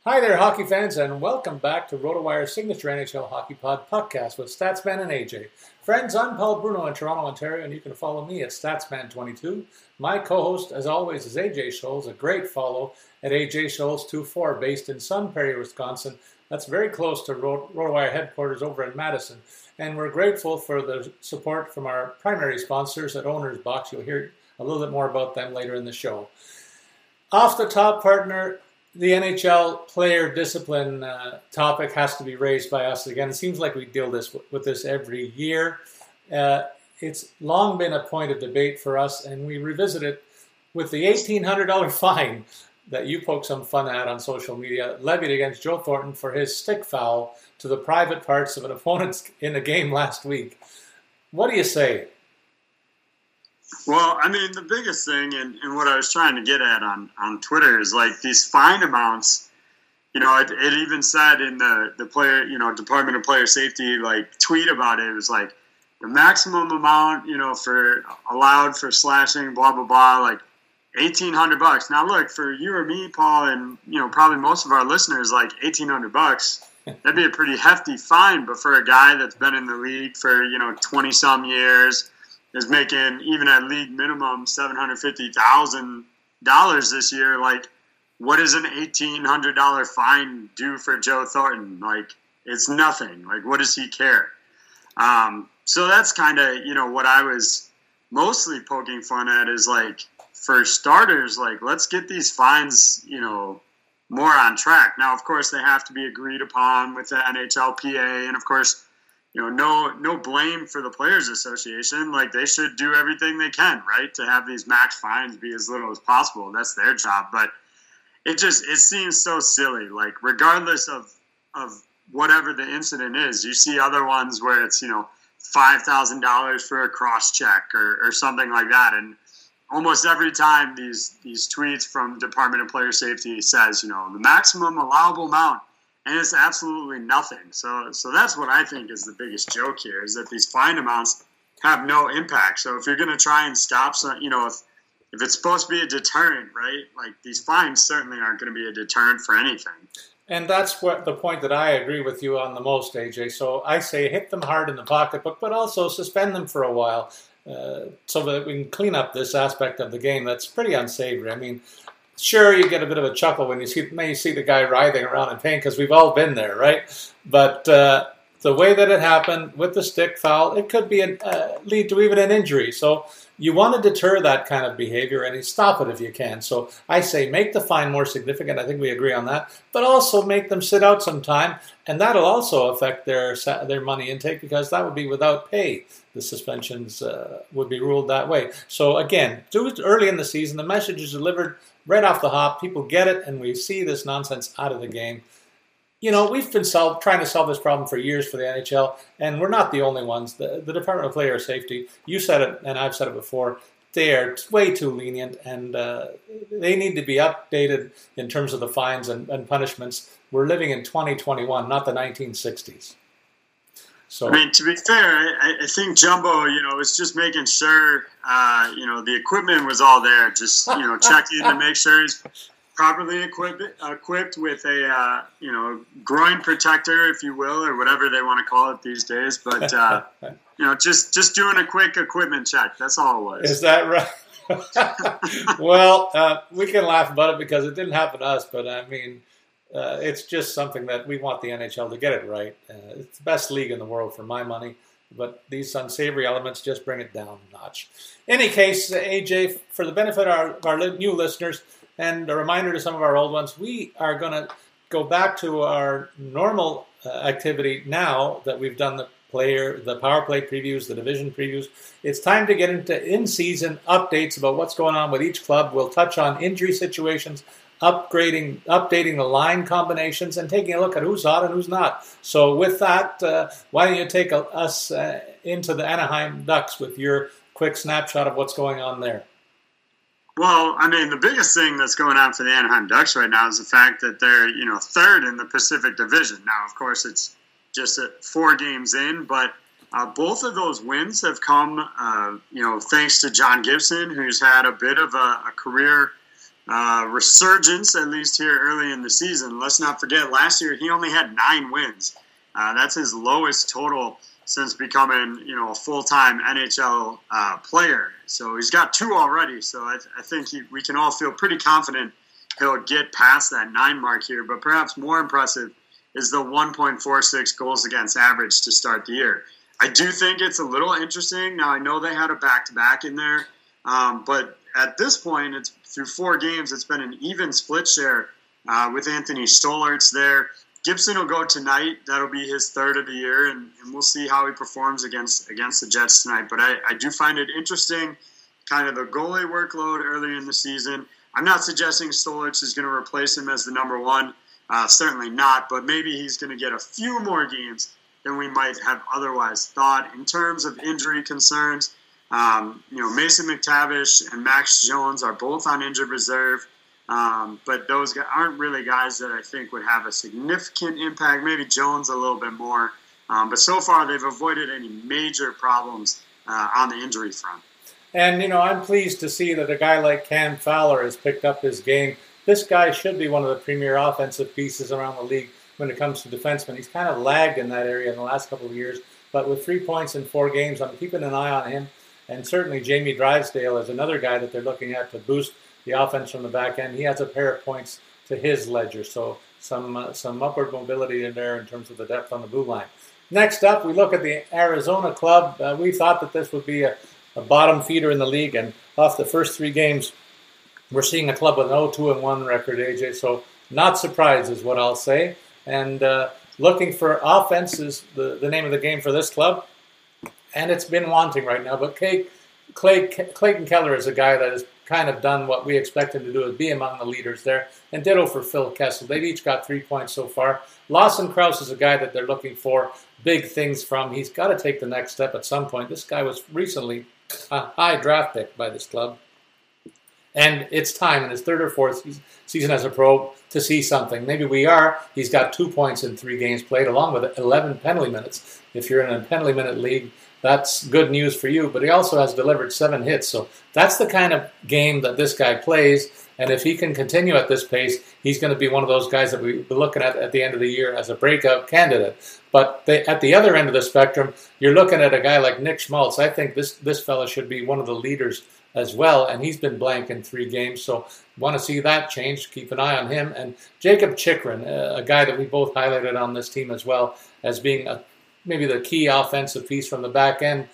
Hi there, hockey fans, and welcome back to RotoWire's signature NHL Hockey Pod podcast with Statsman and AJ. Friends, I'm Paul Bruno in Toronto, Ontario, and you can follow me at Statsman22. My co-host, as always, is AJ Scholes, a great follow at AJ Scholes24, based in Sun Prairie, Wisconsin. That's very close to RotoWire headquarters over in Madison. And we're grateful for the support from our primary sponsors at Owner's Box. You'll hear a little bit more about them later in the show. Off the top, partner, the NHL player discipline topic has to be raised by us again. It seems like we deal with this every year. It's long been a point of debate for us, and we revisit it with the $1,800 fine that you poke some fun at on social media, levied against Joe Thornton for his stick foul to the private parts of an opponent in a game last week. What do you say? Well, I mean, the biggest thing, and what I was trying to get at on Twitter is like these fine amounts. You know, it even said in the player, Department of Player Safety, like tweet about it. It was like the maximum amount, for allowed for slashing, blah blah blah, like $1,800. Now, look, for you or me, Paul, and probably most of our listeners, like $1,800, that'd be a pretty hefty fine. But for a guy that's been in the league for 20 some years, is making, even at league minimum, $750,000 this year. Like, what does an $1,800 fine do for Joe Thornton? Like, it's nothing. Like, what does he care? So that's kind of, what I was mostly poking fun at is, like, for starters, like, let's get these fines, more on track. Now, of course, they have to be agreed upon with the NHLPA, and, of course, no blame for the Players Association. Like, they should do everything they can, right, to have these max fines be as little as possible. That's their job. But it seems so silly. Like, regardless of whatever the incident is, you see other ones where it's, $5,000 for a cross check or something like that. And almost every time these tweets from Department of Player Safety says, the maximum allowable amount, and it's absolutely nothing. So that's what I think is the biggest joke here, is that these fine amounts have no impact. So if you're going to try and stop some, if it's supposed to be a deterrent, right? Like, these fines certainly aren't going to be a deterrent for anything. And that's what the point that I agree with you on the most, AJ. So I say hit them hard in the pocketbook, but also suspend them for a while so that we can clean up this aspect of the game that's pretty unsavory. I mean, sure, you get a bit of a chuckle when you see the guy writhing around in pain, because we've all been there, right? But the way that it happened with the stick foul, it could be lead to even an injury. So you want to deter that kind of behavior and stop it if you can. So I say make the fine more significant. I think we agree on that. But also make them sit out some time, and that'll also affect their money intake, because that would be without pay. The suspensions would be ruled that way. So again, do it early in the season. The message is delivered right off the hop. People get it, and we see this nonsense out of the game. We've been trying to solve this problem for years for the NHL, and we're not the only ones. The Department of Player Safety, you said it, and I've said it before, they are way too lenient, and they need to be updated in terms of the fines and punishments. We're living in 2021, not the 1960s. So, I mean, to be fair, I think Jumbo, was just making sure, the equipment was all there. Just, checking to make sure he's properly equipped with a, groin protector, if you will, or whatever they want to call it these days. But, just doing a quick equipment check. That's all it was. Is that right? Well, we can laugh about it because it didn't happen to us, but I mean, it's just something that we want the NHL to get it right. It's the best league in the world for my money, but these unsavory elements just bring it down a notch. In any case, AJ, for the benefit of our new listeners and a reminder to some of our old ones, we are going to go back to our normal activity now that we've done the power play previews, the division previews. It's time to get into in-season updates about what's going on with each club. We'll touch on injury situations, updating the line combinations, and taking a look at who's hot and who's not. So with that, why don't you take us into the Anaheim Ducks with your quick snapshot of what's going on there? Well, I mean, the biggest thing that's going on for the Anaheim Ducks right now is the fact that they're, third in the Pacific Division. Now, of course, it's just 4 games in, but both of those wins have come, thanks to John Gibson, who's had a bit of a career resurgence, at least here early in the season. Let's not forget, last year he only had 9 wins. That's his lowest total since becoming, a full-time NHL player. So he's got 2 already. So I think we can all feel pretty confident he'll get past that 9 mark here. But perhaps more impressive is the 1.46 goals against average to start the year. I do think it's a little interesting. Now, I know they had a back-to-back in there, but at this point, it's through 4 games, it's been an even split share with Anthony Stolarz there. Gibson will go tonight. That'll be his 3rd of the year, and we'll see how he performs against the Jets tonight. But I do find it interesting, kind of the goalie workload early in the season. I'm not suggesting Stolarz is going to replace him as the number 1. Certainly not, but maybe he's going to get a few more games than we might have otherwise thought. In terms of injury concerns, Mason McTavish and Max Jones are both on injured reserve, but those guys aren't really guys that I think would have a significant impact. Maybe Jones a little bit more, but so far they've avoided any major problems on the injury front. And, I'm pleased to see that a guy like Cam Fowler has picked up his game. This guy should be one of the premier offensive pieces around the league when it comes to defensemen. He's kind of lagged in that area in the last couple of years, but with 3 points in 4 games, I'm keeping an eye on him. And certainly Jamie Drysdale is another guy that they're looking at to boost the offense from the back end. He has a pair of points to his ledger, so some upward mobility in there in terms of the depth on the blue line. Next up, we look at the Arizona club. We thought that this would be a bottom feeder in the league, and off the first 3 games, we're seeing a club with an 0-2-1 record, AJ, so not surprised is what I'll say. And looking for offense is the name of the game for this club, and it's been wanting right now. But Clayton Keller is a guy that has kind of done what we expect him to do, is be among the leaders there, and ditto for Phil Kessel. They've each got 3 points so far. Lawson Krause is a guy that they're looking for big things from. He's got to take the next step at some point. This guy was recently a high draft pick by this club. And it's time in his 3rd or 4th season as a pro to see something. Maybe we are. He's got 2 points in 3 games played, along with 11 penalty minutes. If you're in a penalty minute league, that's good news for you. But he also has delivered 7 hits. So that's the kind of game that this guy plays. And if he can continue at this pace, he's going to be one of those guys that we'll be looking at the end of the year as a breakout candidate. But at the other end of the spectrum, you're looking at a guy like Nick Schmaltz. I think this fella should be one of the leaders as well, and he's been blank in 3 games, so want to see that change. Keep an eye on him. And Jacob Chychrun, a guy that we both highlighted on this team as well as being maybe the key offensive piece from the back end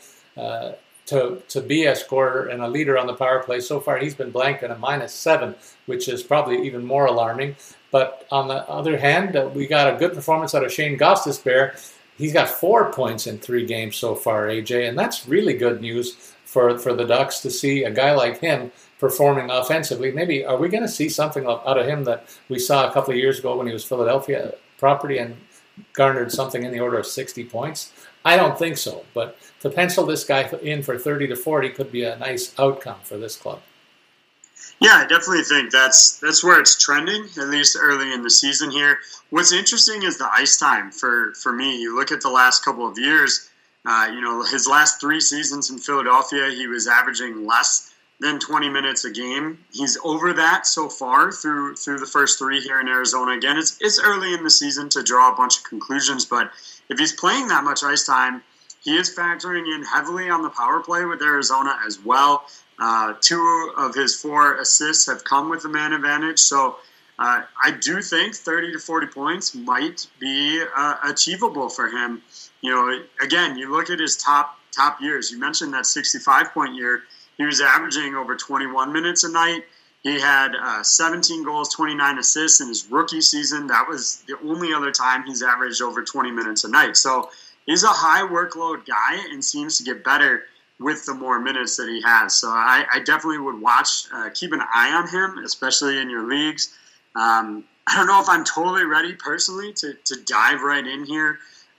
to be a scorer and a leader on the power play. So far, he's been blank at a -7, which is probably even more alarming. But on the other hand, we got a good performance out of Shane Gostisbehere. He's got 4 points in 3 games so far, AJ, and that's really good news for the Ducks to see a guy like him performing offensively. Maybe are we going to see something out of him that we saw a couple of years ago when he was Philadelphia property and garnered something in the order of 60 points? I don't think so, but to pencil this guy in for 30 to 40 could be a nice outcome for this club. Yeah, I definitely think that's where it's trending, at least early in the season here. What's interesting is the ice time for me. You look at the last couple of years, his last 3 seasons in Philadelphia, he was averaging less than 20 minutes a game. He's over that so far through the first 3 here in Arizona. Again, it's early in the season to draw a bunch of conclusions, but if he's playing that much ice time, he is factoring in heavily on the power play with Arizona as well. 2 of his 4 assists have come with the man advantage, so I do think 30 to 40 points might be achievable for him. Again, you look at his top years. You mentioned that 65-point year. He was averaging over 21 minutes a night. He had 17 goals, 29 assists in his rookie season. That was the only other time he's averaged over 20 minutes a night. So he's a high workload guy and seems to get better with the more minutes that he has. So I definitely would keep an eye on him, especially in your leagues. I don't know if I'm totally ready personally to dive right in here.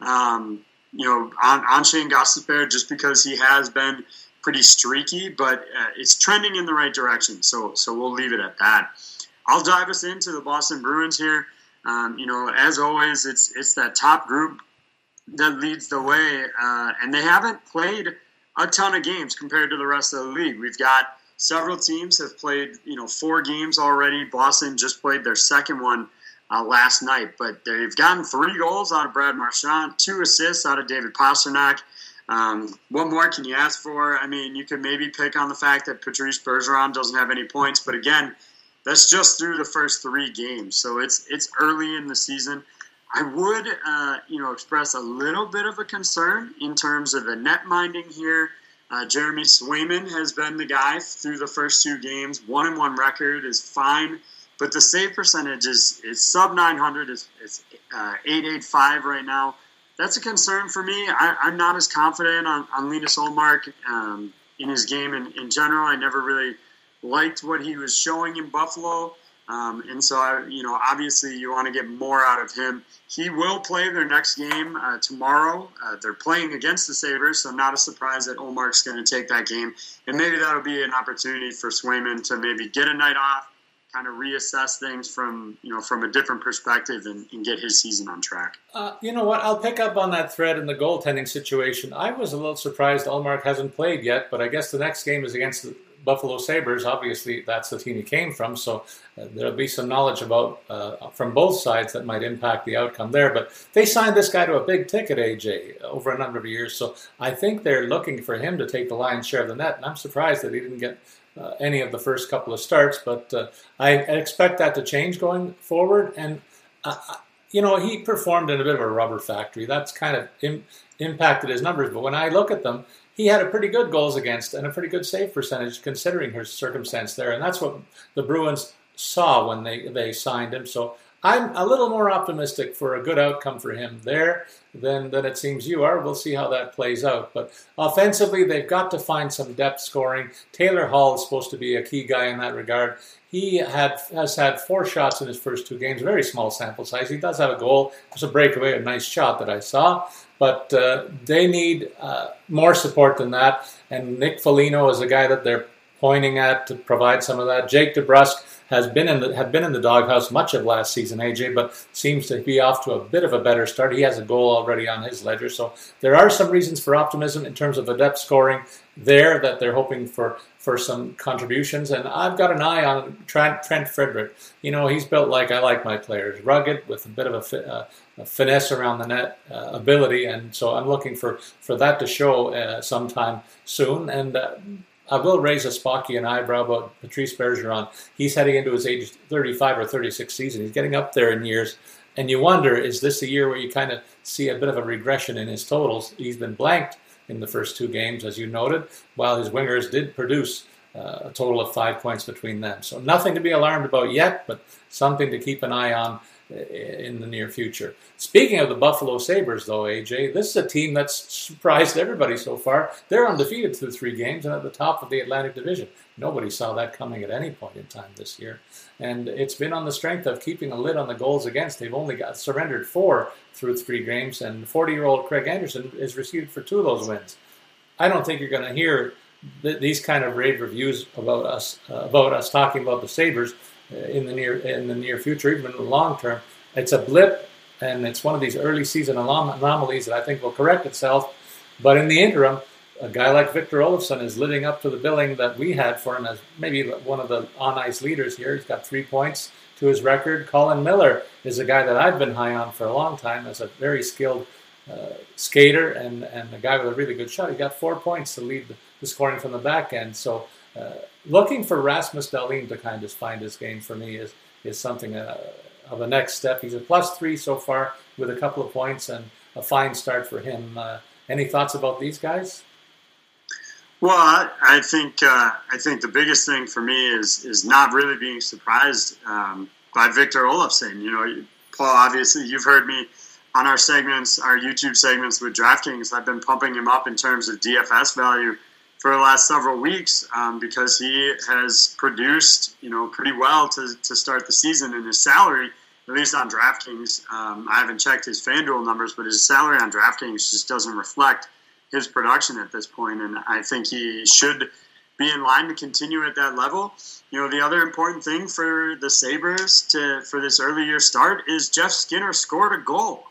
On Shane Gostisbehere, just because he has been pretty streaky, but it's trending in the right direction. So we'll leave it at that. I'll dive us into the Boston Bruins here. As always, it's that top group that leads the way, and they haven't played a ton of games compared to the rest of the league. We've got several teams have played, 4 games already. Boston just played their second one last night, but they've gotten 3 goals out of Brad Marchand, 2 assists out of David Pastrnak. What more can you ask for? I mean, you could maybe pick on the fact that Patrice Bergeron doesn't have any points, but again, that's just through the first 3 games, so it's early in the season. I would, express a little bit of a concern in terms of the net minding here. Jeremy Swayman has been the guy through the first 2 games. 1-1 record is fine, but the save percentage is sub 900. It's 885 right now. That's a concern for me. I'm not as confident on Linus Ullmark in his game in general. I never really liked what he was showing in Buffalo. And so, obviously you want to get more out of him. He will play their next game tomorrow. They're playing against the Sabres, so not a surprise that Ullmark's going to take that game. And maybe that'll be an opportunity for Swayman to maybe get a night off, kind of reassess things from a different perspective and get his season on track. You know what? I'll pick up on that thread in the goaltending situation. I was a little surprised Ullmark hasn't played yet, but I guess the next game is against the Buffalo Sabres. Obviously, that's the team he came from, so there'll be some knowledge about from both sides that might impact the outcome there. But they signed this guy to a big ticket, AJ, over a number of years, so I think they're looking for him to take the lion's share of the net, and I'm surprised that he didn't get any of the first couple of starts, but I expect that to change going forward. And, he performed in a bit of a rubber factory. That's kind of impacted his numbers, but when I look at them, he had a pretty good goals against and a pretty good save percentage considering his circumstance there. And that's what the Bruins saw when they signed him. So I'm a little more optimistic for a good outcome for him there than it seems you are. We'll see how that plays out. But offensively, they've got to find some depth scoring. Taylor Hall is supposed to be a key guy in that regard. He has had 4 shots in his first 2 games, very small sample size. He does have a goal. There's a breakaway, a nice shot that I saw. But they need more support than that. And Nick Foligno is a guy that they're pointing at to provide some of that. Jake DeBrusk had been in the doghouse much of last season, AJ, but seems to be off to a bit of a better start. He has a goal already on his ledger. So there are some reasons for optimism in terms of the depth scoring there that they're hoping for some contributions. And I've got an eye on Trent Frederick. He's built like I like my players, rugged with a bit of a finesse around the net ability. And so I'm looking for that to show sometime soon. And I will raise a Spockian eyebrow about Patrice Bergeron. He's heading into his age 35 or 36 season. He's getting up there in years. And you wonder, is this a year where you kind of see a bit of a regression in his totals? He's been blanked in the first 2 games, as you noted, while his wingers did produce a total of 5 points between them. So nothing to be alarmed about yet, but something to keep an eye on in the near future. Speaking of the Buffalo Sabres, though, AJ, this is a team that's surprised everybody so far. They're undefeated through 3 games and at the top of the Atlantic Division. Nobody saw that coming at any point in time this year. And it's been on the strength of keeping a lid on the goals against. They've only surrendered 4 through 3 games, and 40-year-old Craig Anderson is received for 2 of those wins. I don't think you're going to hear these kind of rave reviews about us talking about the Sabres in the near future, even in the long term. It's a blip, and it's one of these early season anomalies that I think will correct itself. But in the interim, a guy like Victor Olofsson is living up to the billing that we had for him as maybe one of the on-ice leaders here. He's got 3 points to his record. Colin Miller is a guy that I've been high on for a long time as a very skilled skater and a guy with a really good shot. He got 4 points to lead the scoring from the back end. So looking for Rasmus Dahlin to kind of find his game for me is something of a next step. He's a +3 so far with a couple of points and a fine start for him. Any thoughts about these guys? Well, I think the biggest thing for me is not really being surprised by Victor Olofsson. Paul, obviously, you've heard me on our YouTube segments with DraftKings. I've been pumping him up in terms of DFS value for the last several weeks because he has produced, pretty well to start the season, and his salary, at least on DraftKings, I haven't checked his FanDuel numbers, but his salary on DraftKings just doesn't reflect his production at this point, and I think he should be in line to continue at that level. The other important thing for the Sabres for this early year start is Jeff Skinner scored a goal.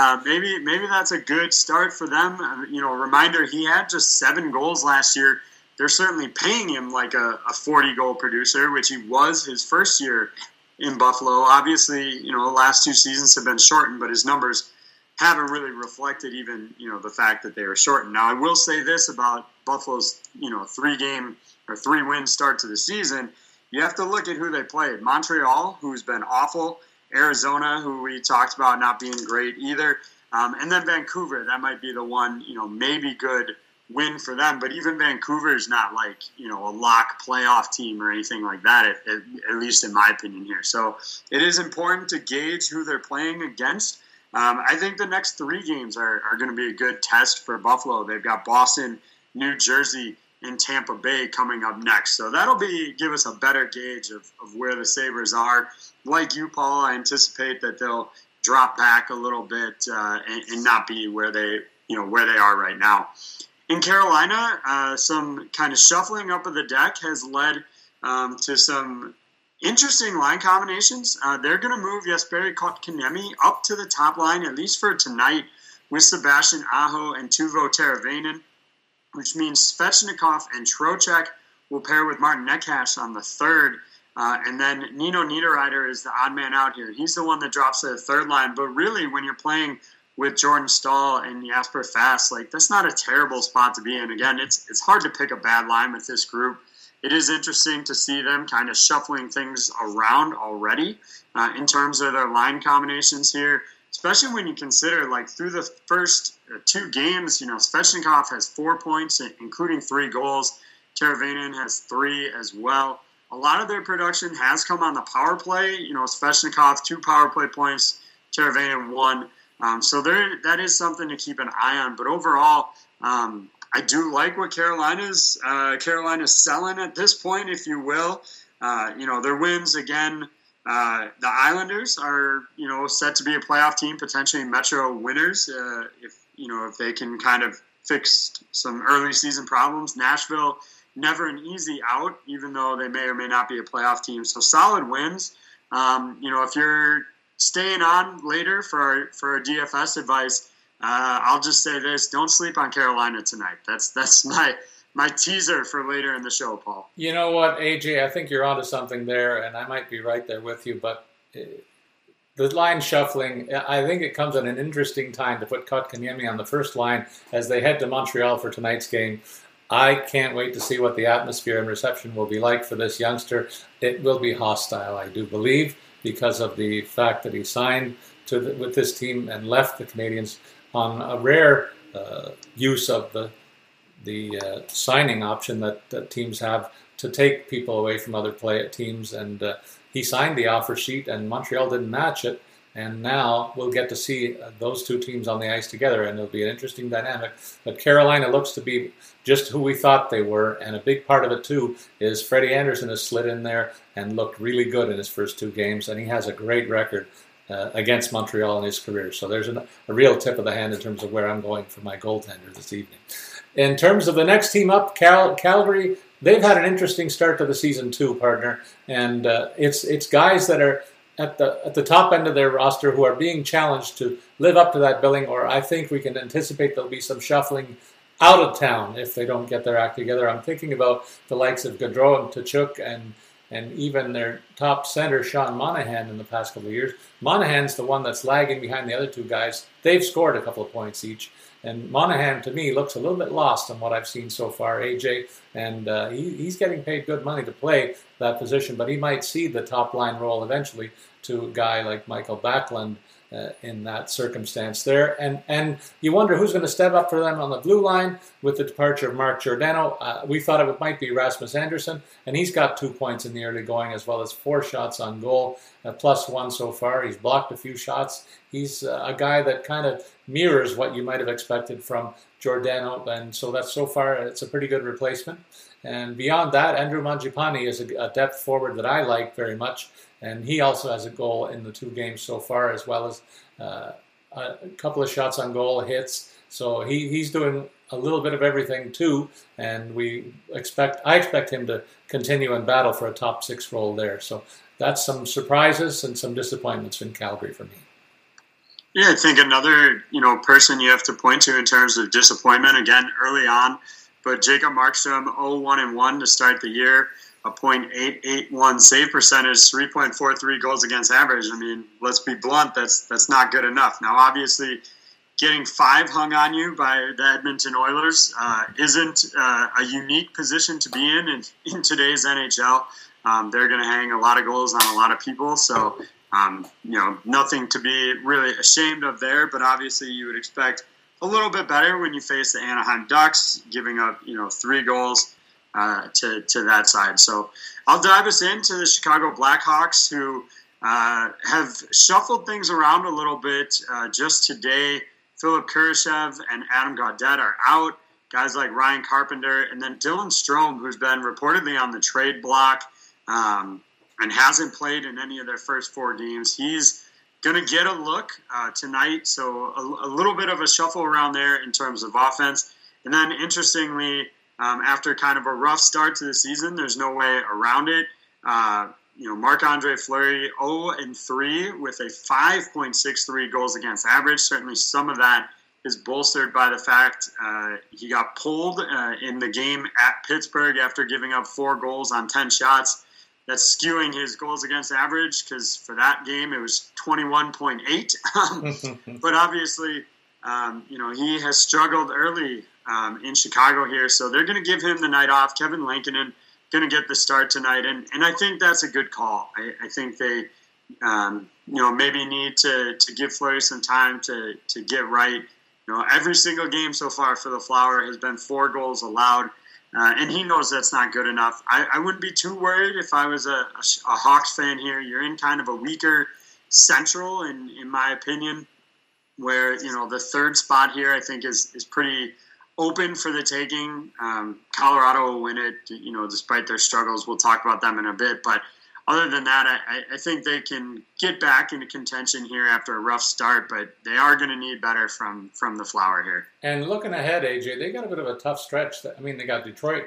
Maybe that's a good start for them. Reminder, he had just 7 goals last year they're certainly paying him like a 40-goal producer, which he was his first year in Buffalo. Obviously, the last 2 seasons have been shortened, but his numbers haven't really reflected even, the fact that they were shortened. Now, I will say this about Buffalo's, 3-win start to the season. You have to look at who they played. Montreal, who's been awful. Arizona, who we talked about not being great either. And then Vancouver, that might be the one, maybe good win for them. But even Vancouver is not like, a lock playoff team or anything like that, at least in my opinion here. So it is important to gauge who they're playing against. I think the next 3 games are going to be a good test for Buffalo. They've got Boston, New Jersey, and Tampa Bay coming up next. So that'll give us a better gauge of where the Sabres are. Like you, Paul, I anticipate that they'll drop back a little bit and not be where they are right now. In Carolina, some kind of shuffling up of the deck has led to some interesting line combinations. They're going to move Jesperi Kotkaniemi up to the top line, at least for tonight, with Sebastian Aho and Teuvo Teravainen, which means Svechnikov and Trocheck will pair with Martin Necas on the third. And then Nino Niederreiter is the odd man out here. He's the one that drops to the third line. But really, when you're playing with Jordan Staal and Jasper Fast, that's not a terrible spot to be in. Again, it's hard to pick a bad line with this group. It is interesting to see them kind of shuffling things around already in terms of their line combinations here, especially when you consider, through the first 2 games, Svechnikov has 4 points, including 3 goals. Teravainen has 3 as well. A lot of their production has come on the power play. Svechnikov, 2 power play points, Teravainen 1. So that is something to keep an eye on. But overall, I do like what Carolina's selling at this point, if you will. Their wins again. The Islanders are, set to be a playoff team, potentially Metro winners, if they can kind of fix some early season problems. Nashville, never an easy out, even though they may or may not be a playoff team. So solid wins. If you're staying on later for our DFS advice, I'll just say this: don't sleep on Carolina tonight. That's my teaser for later in the show, Paul. You know what, AJ? I think you're onto something there, and I might be right there with you. But the line shuffling, I think it comes at an interesting time to put Kotkaniemi on the first line as they head to Montreal for tonight's game. I can't wait to see what the atmosphere and reception will be like for this youngster. It will be hostile, I do believe, because of the fact that he signed with this team and left the Canadiens on a rare use of the signing option that teams have to take people away from other teams. And he signed the offer sheet, and Montreal didn't match it. And now we'll get to see those 2 teams on the ice together, and it'll be an interesting dynamic. But Carolina looks to be just who we thought they were, and a big part of it, too, is Freddie Anderson has slid in there and looked really good in his first 2 games, and he has a great record against Montreal in his career. So there's a real tip of the hand in terms of where I'm going for my goaltender this evening. In terms of the next team up, Calgary, they've had an interesting start to the season, too, partner, and it's guys that are at the top end of their roster who are being challenged to live up to that billing, or I think we can anticipate there'll be some shuffling out of town if they don't get their act together. I'm thinking about the likes of Gaudreau and Tkachuk and even their top center, Sean Monahan, in the past couple of years. Monahan's the one that's lagging behind the other 2 guys. They've scored a couple of points each. And Monahan, to me, looks a little bit lost on what I've seen so far, AJ. And he's getting paid good money to play that position, but he might cede the top-line role eventually to a guy like Michael Backlund in that circumstance there. And you wonder who's going to step up for them on the blue line with the departure of Mark Giordano. We thought it might be Rasmus Anderson, and he's got 2 points in the early going as well as 4 shots on goal, +1 so far. He's blocked a few shots. He's a guy that kind of mirrors what you might have expected from Giordano, and so far it's a pretty good replacement. And beyond that, Andrew Mangiapane is a depth forward that I like very much, and he also has a goal in the 2 games so far, as well as a couple of shots on goal, hits. So he's doing a little bit of everything too, and I expect him to continue and battle for a top 6 role there. So that's some surprises and some disappointments in Calgary for me. Yeah, I think another person you have to point to in terms of disappointment, again, early on, but Jacob Markstrom 0-1-1 to start the year, a .881 save percentage, 3.43 goals against average. I mean, let's be blunt, that's not good enough. Now, obviously, getting 5 hung on you by the Edmonton Oilers isn't a unique position to be in today's NHL. They're going to hang a lot of goals on a lot of people, so nothing to be really ashamed of there. But obviously, you would expect a little bit better when you face the Anaheim Ducks, giving up 3 goals to that side. So I'll dive us into the Chicago Blackhawks, who have shuffled things around a little bit just today. Philip Kurashev and Adam Gaudette are out. Guys like Ryan Carpenter, and then Dylan Strome, who's been reportedly on the trade block and hasn't played in any of their first 4 games. He's going to get a look tonight, so a little bit of a shuffle around there in terms of offense. And then, interestingly, after kind of a rough start to the season, there's no way around it. Marc-Andre Fleury 0-3 with a 5.63 goals against average. Certainly some of that is bolstered by the fact he got pulled in the game at Pittsburgh after giving up 4 goals on 10 shots. That's skewing his goals against average, because for that game it was 21.8. But obviously, he has struggled early in Chicago here, so they're going to give him the night off. Kevin Lankinen going to get the start tonight, and I think that's a good call. I think they, maybe need to give Fleury some time to get right. Every single game so far for the Flower has been 4 goals allowed, and he knows that's not good enough. I wouldn't be too worried if I was a Hawks fan here. You're in kind of a weaker Central, in my opinion, where the 3rd spot here I think is pretty open for the taking. Colorado will win it, despite their struggles. We'll talk about them in a bit. But other than that, I think they can get back into contention here after a rough start, but they are going to need better from the Flower here. And looking ahead, AJ, they got a bit of a tough stretch. They got Detroit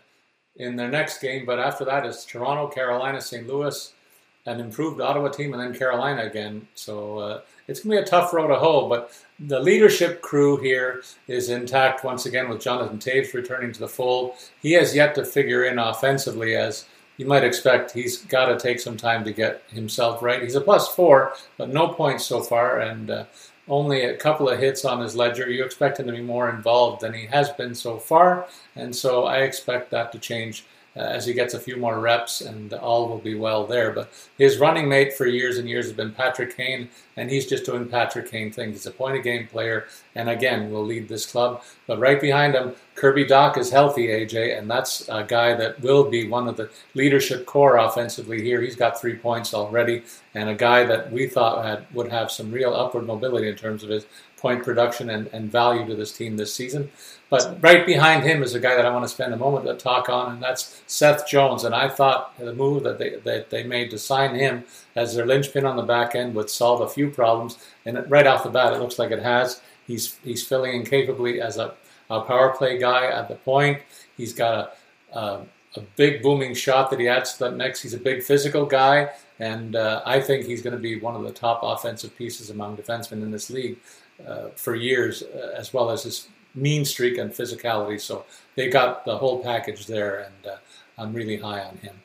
in their next game, but after that is Toronto, Carolina, St. Louis, an improved Ottawa team, and then Carolina again. So it's going to be a tough road to hoe, but the leadership crew here is intact once again with Jonathan Toews returning to the fold. He has yet to figure in offensively, as you might expect. He's got to take some time to get himself right. He's a +4, but no points so far, and only a couple of hits on his ledger. You expect him to be more involved than he has been so far, and so I expect that to change as he gets a few more reps, and all will be well there. But his running mate for years and years has been Patrick Kane, and he's just doing Patrick Kane things. He's a point-of-game player, and again, will lead this club. But right behind him, Kirby Dach is healthy, AJ, and that's a guy that will be one of the leadership core offensively here. He's got 3 points already, and a guy that we thought would have some real upward mobility in terms of his point production and value to this team this season. But right behind him is a guy that I want to spend a moment to talk on, and that's Seth Jones. And I thought the move that they made to sign him as their linchpin on the back end would solve a few problems. And right off the bat, it looks like it has. He's filling in capably as a power play guy at the point. He's got a big booming shot that he adds to that mix. He's a big physical guy, and I think he's going to be one of the top offensive pieces among defensemen in this league for years, as well as his mean streak and physicality. So they got the whole package there, and I'm really high on him.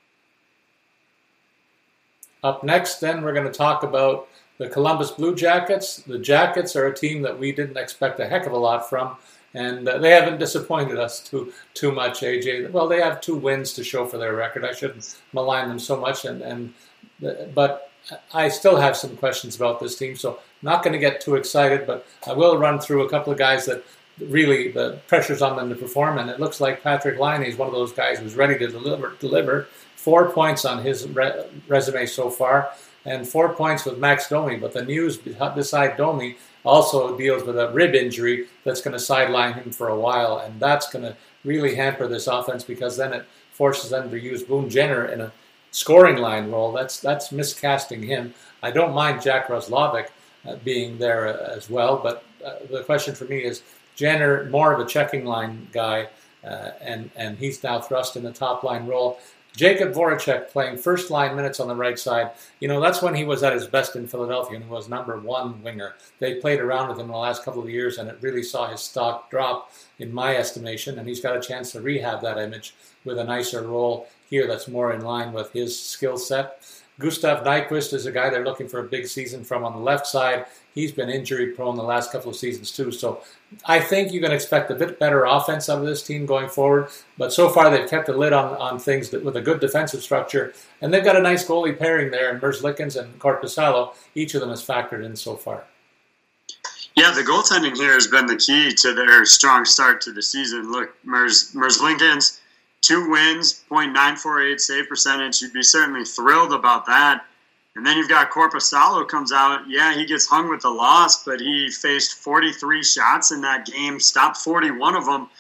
Up next, then, we're going to talk about the Columbus Blue Jackets. The Jackets are a team that we didn't expect a heck of a lot from, and they haven't disappointed us too much, AJ. Well, they have 2 wins to show for their record. I shouldn't malign them so much, but I still have some questions about this team, so not going to get too excited, but I will run through a couple of guys that really the pressure's on them to perform, and it looks like Patrick Laine is one of those guys who's ready to deliver. 4 points on his resume so far, and 4 points with Max Domi, but the news beside Domi also deals with a rib injury that's going to sideline him for a while, and that's going to really hamper this offense, because then it forces them to use Boone Jenner in a scoring line role. That's miscasting him. I don't mind Jack Roslovic being there as well, but the question for me is Jenner more of a checking line guy, and he's now thrust in the top line role. Jacob Voracek playing first-line minutes on the right side. That's when he was at his best in Philadelphia and was number one winger. They played around with him in the last couple of years, and it really saw his stock drop, in my estimation, and he's got a chance to rehab that image with a nicer role here that's more in line with his skill set. Gustav Nyquist is a guy they're looking for a big season from on the left side. He's been injury-prone the last couple of seasons too, so I think you can expect a bit better offense out of this team going forward, but so far they've kept a lid on things with a good defensive structure, and they've got a nice goalie pairing there, and Merzlikins and Korpisalo, each of them has factored in so far. Yeah, the goaltending here has been the key to their strong start to the season. Look, Merzlikins, 2 wins, .948 save percentage. You'd be certainly thrilled about that. And then you've got Korpisalo comes out. Yeah, he gets hung with the loss, but he faced 43 shots in that game, stopped 41 of them.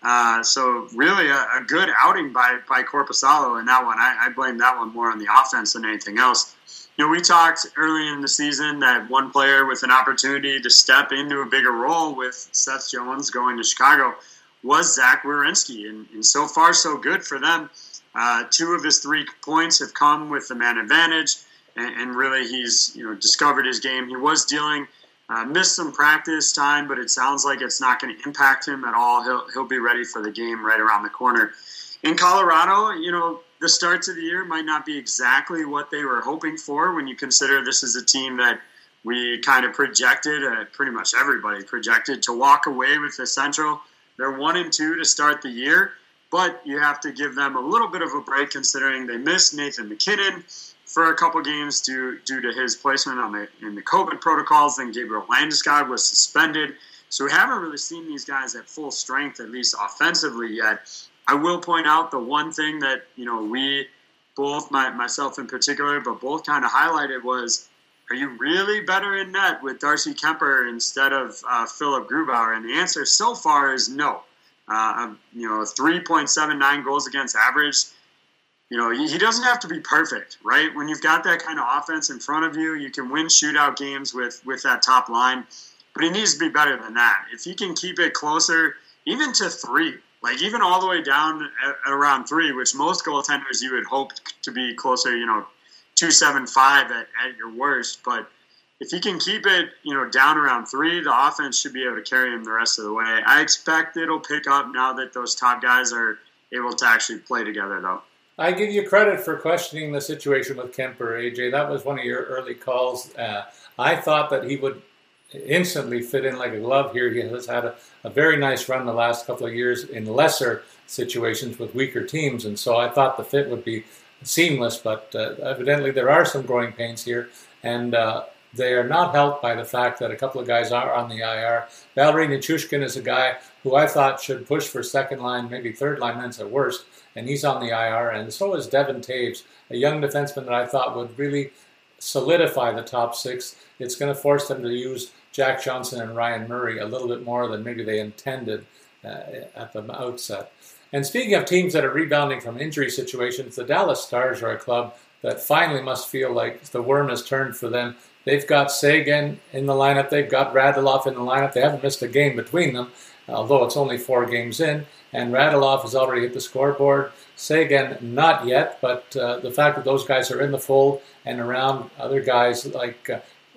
So really a good outing by Korpisalo in that one. I blame that one more on the offense than anything else. We talked early in the season that one player with an opportunity to step into a bigger role with Seth Jones going to Chicago was Zach Werenski, and so far so good for them. 2 of his 3 points have come with the man advantage, and really he's discovered his game. He was dealing, missed some practice time, but it sounds like it's not going to impact him at all. He'll be ready for the game right around the corner. In Colorado, the starts of the year might not be exactly what they were hoping for when you consider this is a team that we kind of projected, pretty much everybody projected, to walk away with the Central. They're 1-2 to start the year, but you have to give them a little bit of a break considering they missed Nathan McKinnon for a couple games due to his placement in the COVID protocols. Then Gabriel Landeskog was suspended. So we haven't really seen these guys at full strength, at least offensively yet. I will point out the one thing that, we both, myself in particular, but both kind of highlighted was, are you really better in net with Darcy Kemper instead of Philip Grubauer? And the answer so far is no. 3.79 goals against average. He doesn't have to be perfect, right? When you've got that kind of offense in front of you, you can win shootout games with that top line. But he needs to be better than that. If he can keep it closer, even to 3, like even all the way down at around 3, which most goaltenders you would hope to be closer, 2.75 at your worst. But if he can keep it, down around 3, the offense should be able to carry him the rest of the way. I expect it'll pick up now that those top guys are able to actually play together, though. I give you credit for questioning the situation with Kemper, AJ. That was one of your early calls. I thought that he would instantly fit in like a glove here. He has had a very nice run the last couple of years in lesser situations with weaker teams, and so I thought the fit would be seamless, but evidently there are some growing pains here, and they are not helped by the fact that a couple of guys are on the IR. Valery Nichushkin is a guy who I thought should push for second line, maybe third line minutes at worst, and he's on the IR, and so is Devin Taves, a young defenseman that I thought would really solidify the top 6. It's going to force them to use Jack Johnson and Ryan Murray a little bit more than maybe they intended at the outset. And speaking of teams that are rebounding from injury situations, the Dallas Stars are a club that finally must feel like the worm has turned for them. They've got Seguin in the lineup. They've got Radulov in the lineup. They haven't missed a game between them, although it's only 4 games in. And Radulov has already hit the scoreboard. Seguin, not yet, but the fact that those guys are in the fold and around other guys like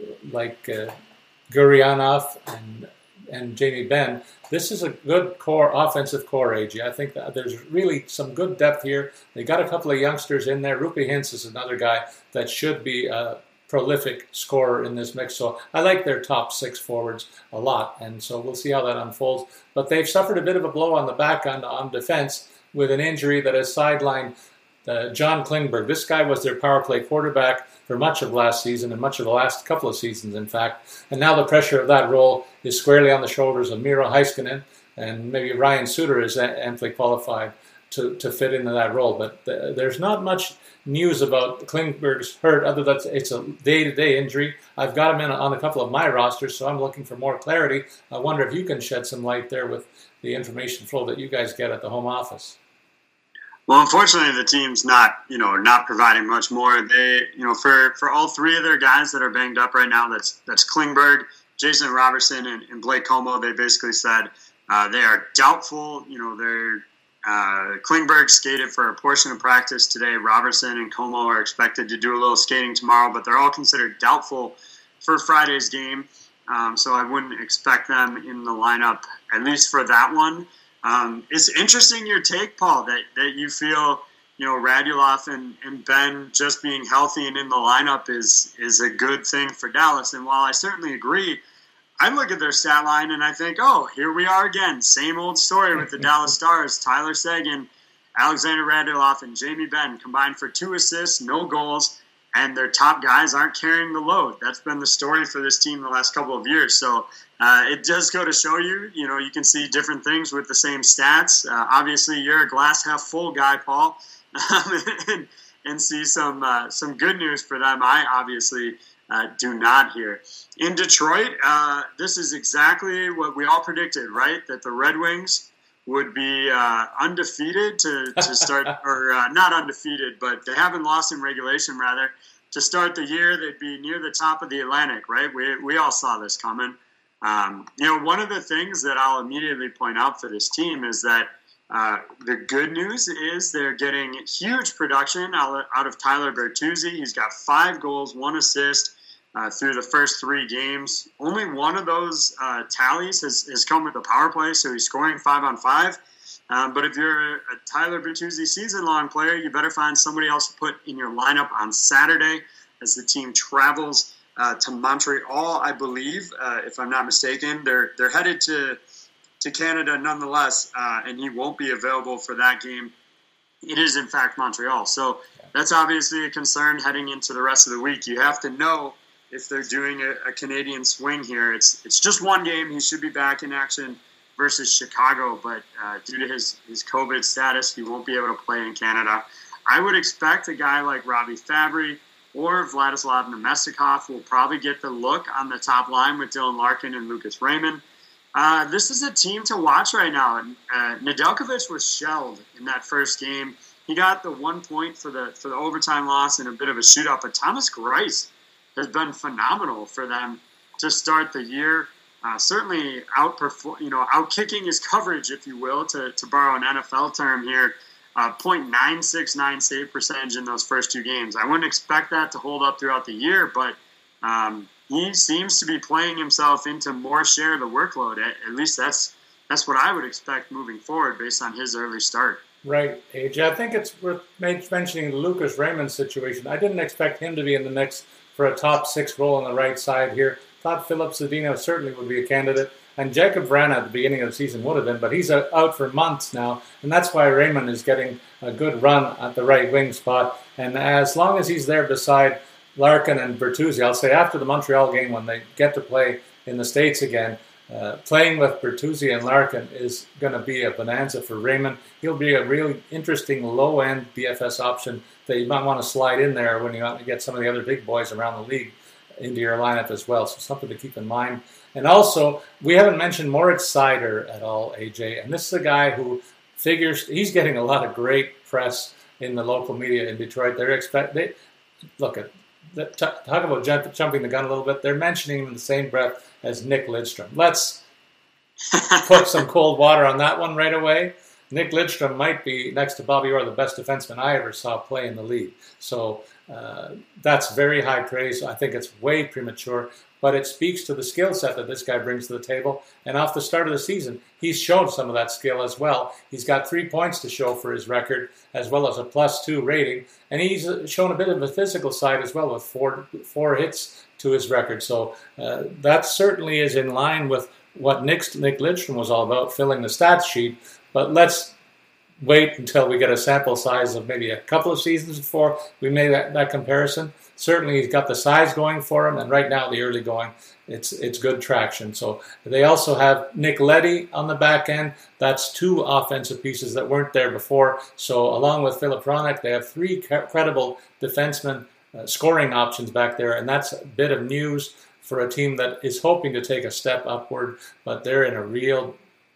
Gurianov and Jamie Benn, this is a good offensive core, AJ. I think that there's really some good depth here. They got a couple of youngsters in there. Roope Hintz is another guy that should be a prolific scorer in this mix. So I like their top 6 forwards a lot, and so we'll see how that unfolds. But they've suffered a bit of a blow on the back on defense with an injury that has sidelined John Klingberg. This guy was their power play quarterback for much of last season and much of the last couple of seasons, in fact. And now the pressure of that role is squarely on the shoulders of Miro Heiskanen, and maybe Ryan Suter is amply qualified to fit into that role. But there's not much news about Klingberg's hurt other than it's a day-to-day injury. I've got him on a couple of my rosters, so I'm looking for more clarity. I wonder if you can shed some light there with the information flow that you guys get at the home office. Well, unfortunately, the team's not providing much more. They, for all 3 of their guys that are banged up right now, that's Klingberg, Jason Robertson, and Blake Como. They basically said they are doubtful. They're Klingberg skated for a portion of practice today. Robertson and Como are expected to do a little skating tomorrow, but they're all considered doubtful for Friday's game. So I wouldn't expect them in the lineup, at least for that one. It's interesting your take, Paul, that you feel, Radulov and Ben just being healthy and in the lineup is a good thing for Dallas. And while I certainly agree, I look at their stat line and I think, oh, here we are again. Same old story with the Dallas Stars. Tyler Seguin, Alexander Radulov, and Jamie Benn combined for 2 assists, no goals, and their top guys aren't carrying the load. That's been the story for this team the last couple of years. So it does go to show you, you can see different things with the same stats. Obviously, you're a glass half full guy, Paul, and see some good news for them. I obviously do not here. In Detroit, this is exactly what we all predicted, right? That the Red Wings would be undefeated to start, or not undefeated, but they haven't lost in regulation, rather. To start the year, they'd be near the top of the Atlantic, right? We all saw this coming. One of the things that I'll immediately point out for this team is that the good news is they're getting huge production out of Tyler Bertuzzi. He's got 5 goals, 1 assist through the first 3 games. Only one of those tallies has come with the power play, so he's scoring 5 on 5. But if you're a Tyler Bertuzzi season-long player, you better find somebody else to put in your lineup on Saturday as the team travels to Montreal, I believe, if I'm not mistaken. They're headed to Canada nonetheless, and he won't be available for that game. It is, in fact, Montreal. So that's obviously a concern heading into the rest of the week. You have to know if they're doing a Canadian swing here. It's just one game. He should be back in action versus Chicago, but due to his COVID status, he won't be able to play in Canada. I would expect a guy like Robbie Fabry or Vladislav Nemestikov will probably get the look on the top line with Dylan Larkin and Lucas Raymond. This is a team to watch right now. Nedeljkovic was shelled in that first game. He got the 1 point for the overtime loss and a bit of a shootout, but Thomas Greiss has been phenomenal for them to start the year. Certainly out-kicking his coverage, if you will, to borrow an NFL term here. .969 save percentage in those first 2 games. I wouldn't expect that to hold up throughout the year, but he seems to be playing himself into more share of the workload. At least that's what I would expect moving forward based on his early start. Right, AJ. I think it's worth mentioning the Lucas Raymond situation. I didn't expect him to be in the mix for a top 6 role on the right side here. Thought Philip Zadina certainly would be a candidate. And Jacob Vrana at the beginning of the season would have been, but he's out for months now. And that's why Raymond is getting a good run at the right wing spot. And as long as he's there beside Larkin and Bertuzzi, I'll say after the Montreal game when they get to play in the States again, playing with Bertuzzi and Larkin is going to be a bonanza for Raymond. He'll be a really interesting low-end DFS option that you might want to slide in there when you want to get some of the other big boys around the league into your lineup as well. So something to keep in mind. And also, we haven't mentioned Moritz Seider at all, AJ. And this is a guy who figures he's getting a lot of great press in the local media in Detroit. Talk about jumping the gun a little bit. They're mentioning him in the same breath as Nick Lidstrom. Let's put some cold water on that one right away. Nick Lidstrom might be, next to Bobby Orr, the best defenseman I ever saw play in the league. So that's very high praise. I think it's way premature, but it speaks to the skill set that this guy brings to the table. And off the start of the season, he's shown some of that skill as well. He's got 3 points to show for his record, as well as a +2 rating. And he's shown a bit of the physical side as well with four hits to his record. So that certainly is in line with what Nick Lidstrom was all about, filling the stats sheet. But let's wait until we get a sample size of maybe a couple of seasons before we make that comparison. Certainly he's got the size going for him, and right now the early going, it's good traction. So they also have Nick Leddy on the back end. That's 2 offensive pieces that weren't there before. So along with Filip Hronek, they have 3 credible defensemen scoring options back there, and that's a bit of news for a team that is hoping to take a step upward, but they're in a real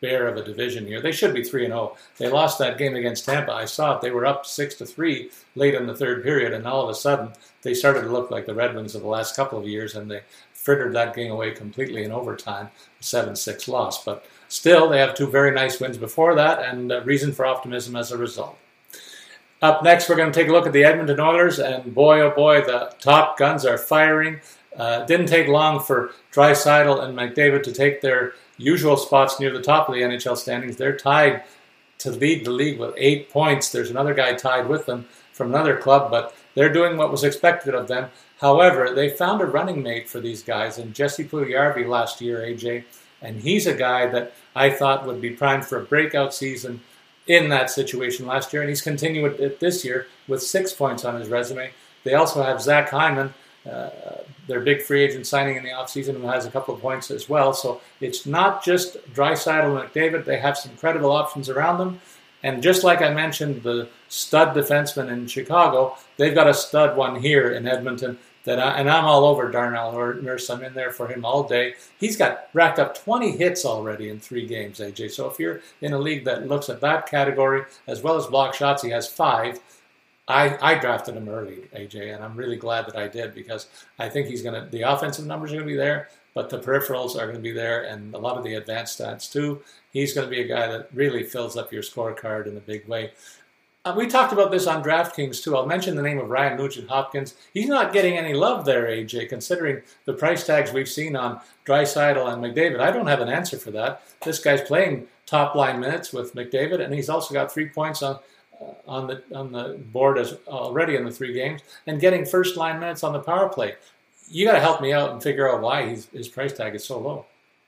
bear of a division here. They should be 3-0. They lost that game against Tampa. I saw it. They were up 6-3 late in the third period, and all of a sudden they started to look like the Red Wings of the last couple of years, and they frittered that game away completely in overtime, 7-6 loss. But still, they have two very nice wins before that, and reason for optimism as a result. Up next, we're going to take a look at the Edmonton Oilers, and boy, oh boy, the top guns are firing. Didn't take long for Draisaitl and McDavid to take their usual spots near the top of the NHL standings. They're tied to lead the league with 8 points. There's another guy tied with them from another club, but they're doing what was expected of them. However, they found a running mate for these guys in Jesse Puljujarvi last year, AJ, and he's a guy that I thought would be primed for a breakout season in that situation last year, and he's continued it this year with 6 points on his resume. They also have Zach Hyman, their big free agent signing in the offseason, who has a couple of points as well. So it's not just Draisaitl and McDavid. They have some credible options around them. And just like I mentioned, the stud defenseman in Chicago, they've got a stud one here in Edmonton. And I'm all over Darnell Nurse. I'm in there for him all day. He's got racked up 20 hits already in 3 games, AJ. So if you're in a league that looks at that category, as well as block shots, he has 5. I drafted him early, AJ, and I'm really glad that I did, because I think the offensive numbers are going to be there, but the peripherals are going to be there, and a lot of the advanced stats too. He's going to be a guy that really fills up your scorecard in a big way. We talked about this on DraftKings too. I'll mention the name of Ryan Nugent-Hopkins. He's not getting any love there, AJ, considering the price tags we've seen on Draisaitl and McDavid. I don't have an answer for that. This guy's playing top line minutes with McDavid, and he's also got 3 points on the board as already in the 3 games, and getting first line minutes on the power play. You got to help me out and figure out why his price tag is so low.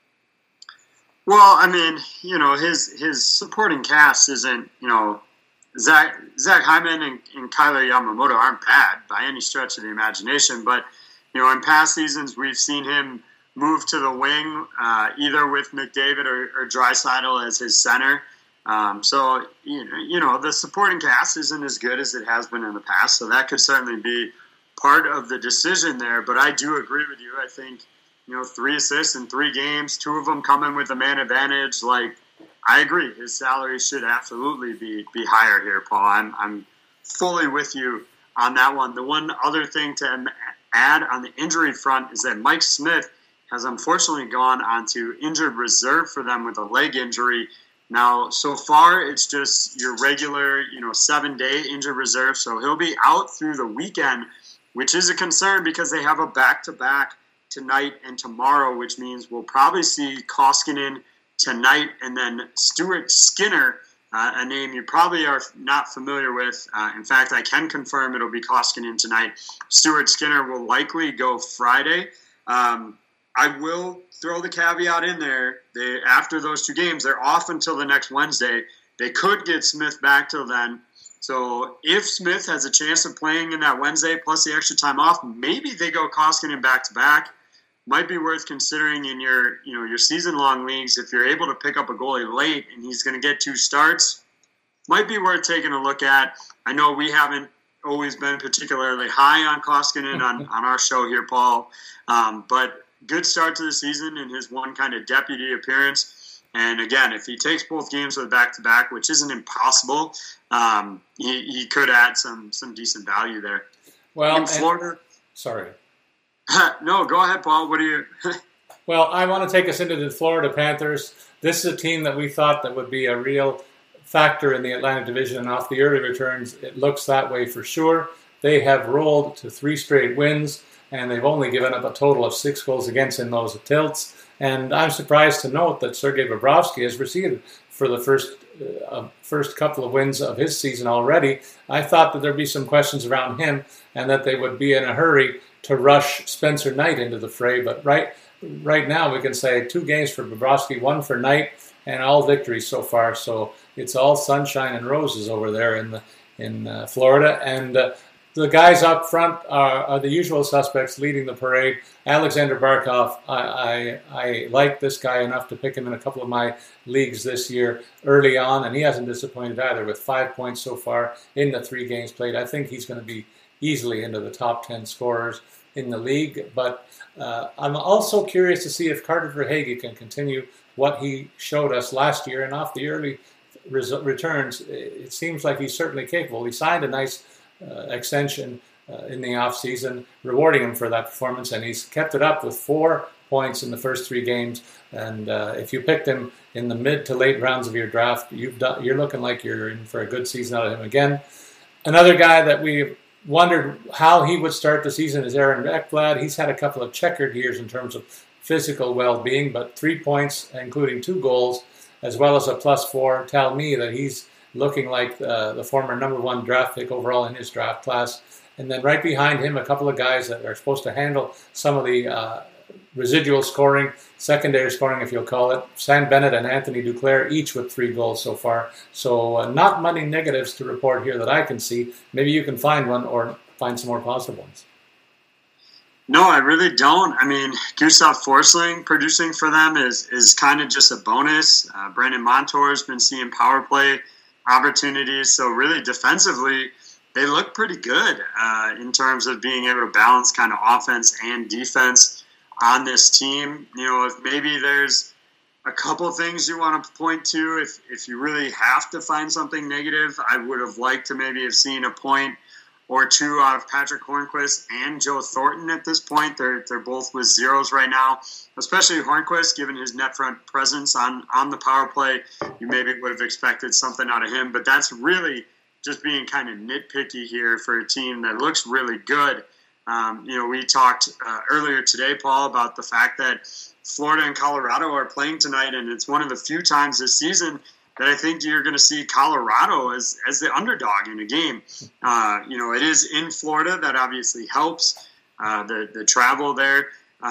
Well, I mean, his supporting cast isn't, Zach Hyman and Kyler Yamamoto aren't bad by any stretch of the imagination, but in past seasons we've seen him move to the wing, either with McDavid or Draisaitl as his center. So the supporting cast isn't as good as it has been in the past, so that could certainly be part of the decision there. But I do agree with you. I think 3 assists in 3 games, 2 of them coming with a man advantage. Like, I agree, his salary should absolutely be higher here, Paul. I'm fully with you on that one. The one other thing to add on the injury front is that Mike Smith has unfortunately gone onto injured reserve for them with a leg injury. Now, so far, it's just your regular, 7-day injured reserve. So he'll be out through the weekend, which is a concern because they have a back-to-back tonight and tomorrow, which means we'll probably see Koskinen tonight, and then Stuart Skinner, a name you probably are not familiar with. In fact, I can confirm it'll be Koskinen tonight. Stuart Skinner will likely go Friday. I will throw the caveat in there. After those 2 games, they're off until the next Wednesday. They could get Smith back till then. So if Smith has a chance of playing in that Wednesday plus the extra time off, maybe they go Koskinen back-to-back. Might be worth considering in your season-long leagues if you're able to pick up a goalie late and he's going to get 2 starts. Might be worth taking a look at. I know we haven't always been particularly high on Koskinen on our show here, Paul, but good start to the season in his one kind of deputy appearance. And again, if he takes both games with back-to-back, which isn't impossible, he could add some decent value there. Well, in Florida. Sorry. No, go ahead, Paul. What do you... Well, I want to take us into the Florida Panthers. This is a team that we thought that would be a real factor in the Atlantic Division, and off the early returns, it looks that way for sure. They have rolled to 3 straight wins, and they've only given up a total of 6 goals against in those tilts. And I'm surprised to note that Sergei Bobrovsky has received for the first couple of wins of his season already. I thought that there'd be some questions around him and that they would be in a hurry to rush Spencer Knight into the fray. But right now we can say 2 games for Bobrovsky, 1 for Knight, and all victories so far. So it's all sunshine and roses over there in Florida. And the guys up front are the usual suspects leading the parade. Alexander Barkov, I like this guy enough to pick him in a couple of my leagues this year early on, and he hasn't disappointed either with 5 points so far in the 3 games played. I think he's going to be easily into the top 10 scorers in the league. But I'm also curious to see if Carter Verhaeghe can continue what he showed us last year and off the early returns, it seems like he's certainly capable. He signed a nice extension in the offseason, rewarding him for that performance, and he's kept it up with 4 points in the first 3 games. And if you picked him in the mid to late rounds of your draft, you're looking like you're in for a good season out of him again. Another guy that we wondered how he would start the season is Aaron Ekblad. He's had a couple of checkered years in terms of physical well-being, but 3 points, including 2 goals, as well as a +4, tell me that he's looking like the former number 1 draft pick overall in his draft class. And then right behind him, a couple of guys that are supposed to handle some of the residual scoring, secondary scoring if you'll call it. Sam Bennett and Anthony Duclair, each with 3 goals so far. So not many negatives to report here that I can see. Maybe you can find one or find some more positive ones. No, I really don't. I mean, Gustav Forsling producing for them is kind of just a bonus. Brandon Montour's been seeing power play opportunities. So really defensively, they look pretty good in terms of being able to balance kind of offense and defense on this team. You know, if maybe there's a couple things you want to point to, if you really have to find something negative, I would have liked to maybe have seen a point or 2 out of Patrick Hornquist and Joe Thornton at this point. They're both with 0s right now, especially Hornquist, given his net front presence on the power play. You maybe would have expected something out of him, but that's really just being kind of nitpicky here for a team that looks really good. You know, we talked earlier today, Paul, about the fact that Florida and Colorado are playing tonight, and it's one of the few times this season that I think you're going to see Colorado as the underdog in a game. You know, it is in Florida. That obviously helps the travel there.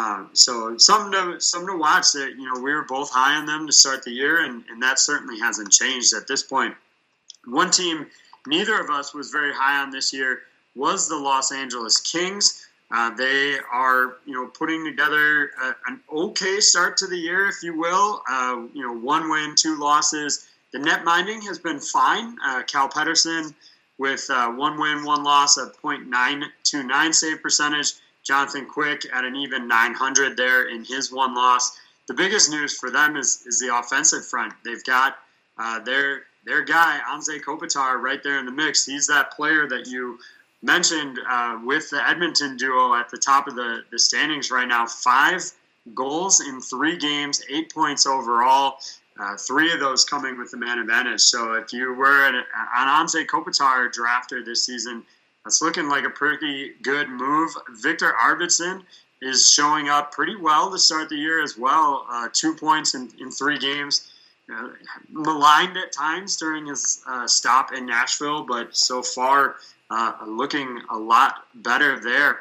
So something to watch. That, you know, we were both high on them to start the year, and that certainly hasn't changed at this point. One team neither of us was very high on this year was the Los Angeles Kings. They are, you know, putting together an okay start to the year, if you will. You know, 1 win, 2 losses. The net minding has been fine. Cal Peterson with 1 win, 1 loss, a .929 save percentage. Jonathan Quick at an even .900 there in his 1 loss. The biggest news for them is the offensive front. They've got their guy, Anze Kopitar, right there in the mix. He's that player that you mentioned with the Edmonton duo at the top of the standings right now. 5 goals in 3 games, 8 points overall. 3 of those coming with the man advantage. So if you were an Anze Kopitar drafter this season, that's looking like a pretty good move. Victor Arvidsson is showing up pretty well to start the year as well. 2 points in 3 games. Maligned at times during his stop in Nashville, but so far looking a lot better there.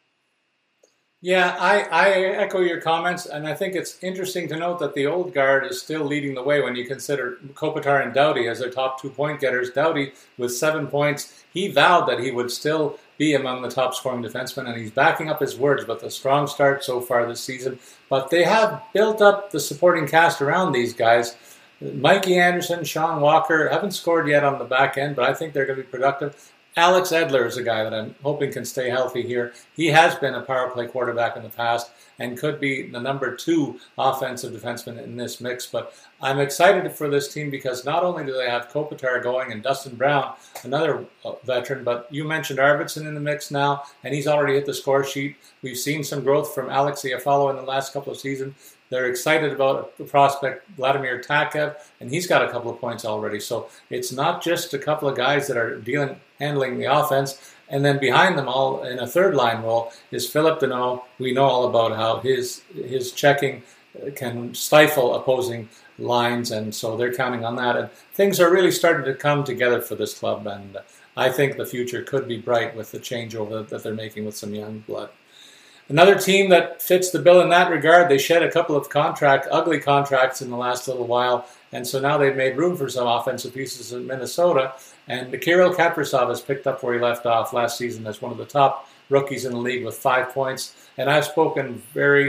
Yeah, I echo your comments, and I think it's interesting to note that the old guard is still leading the way when you consider Kopitar and Doughty as their top 2 point getters. Doughty with 7 points, he vowed that he would still be among the top scoring defensemen, and he's backing up his words with a strong start so far this season. But they have built up the supporting cast around these guys. Mikey Anderson, Sean Walker haven't scored yet on the back end, but I think they're going to be productive. Alex Edler is a guy that I'm hoping can stay healthy here. He has been a power play quarterback in the past and could be the number 2 offensive defenseman in this mix. But I'm excited for this team because not only do they have Kopitar going and Dustin Brown, another veteran, but you mentioned Arvidsson in the mix now, and he's already hit the score sheet. We've seen some growth from Alex Iafallo in the last couple of seasons. They're excited about the prospect Vladimir Takev, and he's got a couple of points already. So it's not just a couple of guys that are handling the offense. And then behind them all in a third line role is Philip Deneau. We know all about how his checking can stifle opposing lines, and so they're counting on that. And things are really starting to come together for this club, and I think the future could be bright with the changeover that they're making with some young blood. Another team that fits the bill in that regard, they shed a couple of ugly contracts in the last little while, and so now they've made room for some offensive pieces in Minnesota, and Kirill Kaprizov has picked up where he left off last season as one of the top rookies in the league with 5 points, and I've spoken very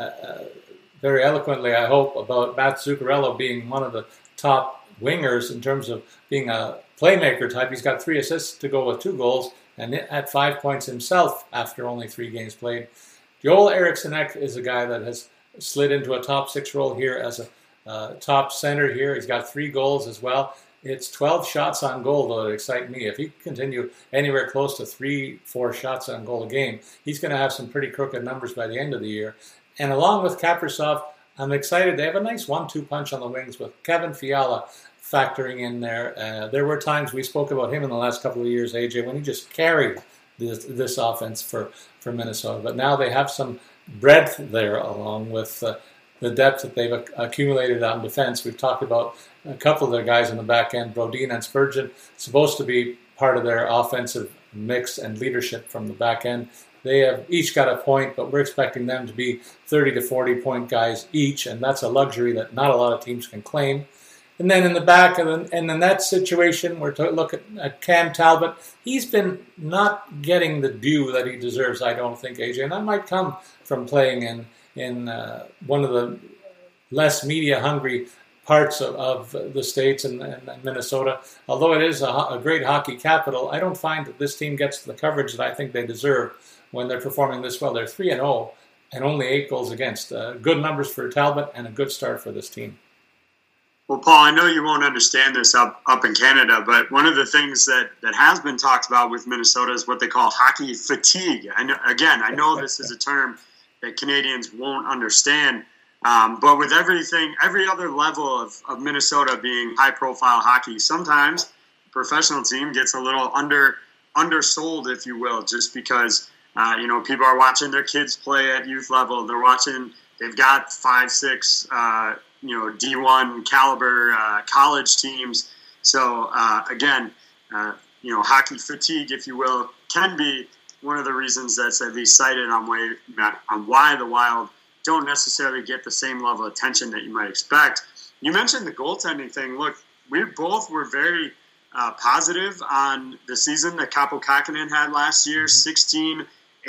eloquently, I hope, about Matt Zuccarello being one of the top wingers in terms of being a playmaker type. He's got 3 assists to go with 2 goals, and at 5 points himself after only 3 games played. Joel Eriksson Ek is a guy that has slid into a top 6 role here as top center here. He's got 3 goals as well. It's 12 shots on goal, though, that excite me. If he can continue anywhere close to 3-4 shots on goal a game, he's going to have some pretty crooked numbers by the end of the year. And along with Kaprizov, I'm excited. They have a nice 1-2 punch on the wings with Kevin Fiala factoring in there. There were times we spoke about him in the last couple of years, AJ, when he just carried this offense for Minnesota. But now they have some breadth there along with the depth that they've accumulated on defense. We've talked about a couple of their guys in the back end, Brodin and Spurgeon, supposed to be part of their offensive mix and leadership from the back end. They have each got a point, but we're expecting them to be 30 to 40 point guys each, and that's a luxury that not a lot of teams can claim. And then in the back, and in that situation, we're to look at Cam Talbot. He's been not getting the due that he deserves, I don't think, AJ, and that might come from playing in one of the less media-hungry parts of the States and Minnesota. Although it is a great hockey capital, I don't find that this team gets the coverage that I think they deserve when they're performing this well. They're 3-0 and only 8 goals against. Good numbers for Talbot and a good start for this team. Well, Paul, I know you won't understand this up in Canada, but one of the things that has been talked about with Minnesota is what they call hockey fatigue. I know this is a term that Canadians won't understand, but with every other level of Minnesota being high-profile hockey, sometimes a professional team gets a little undersold, if you will, just because people are watching their kids play at youth level. They've got 5-6 D1 caliber college teams. So hockey fatigue, if you will, can be one of the reasons that's at least cited on why the Wild don't necessarily get the same level of attention that you might expect. You mentioned the goaltending thing. Look, we both were very positive on the season that Kaapo Kähkönen had last year, 16-8-0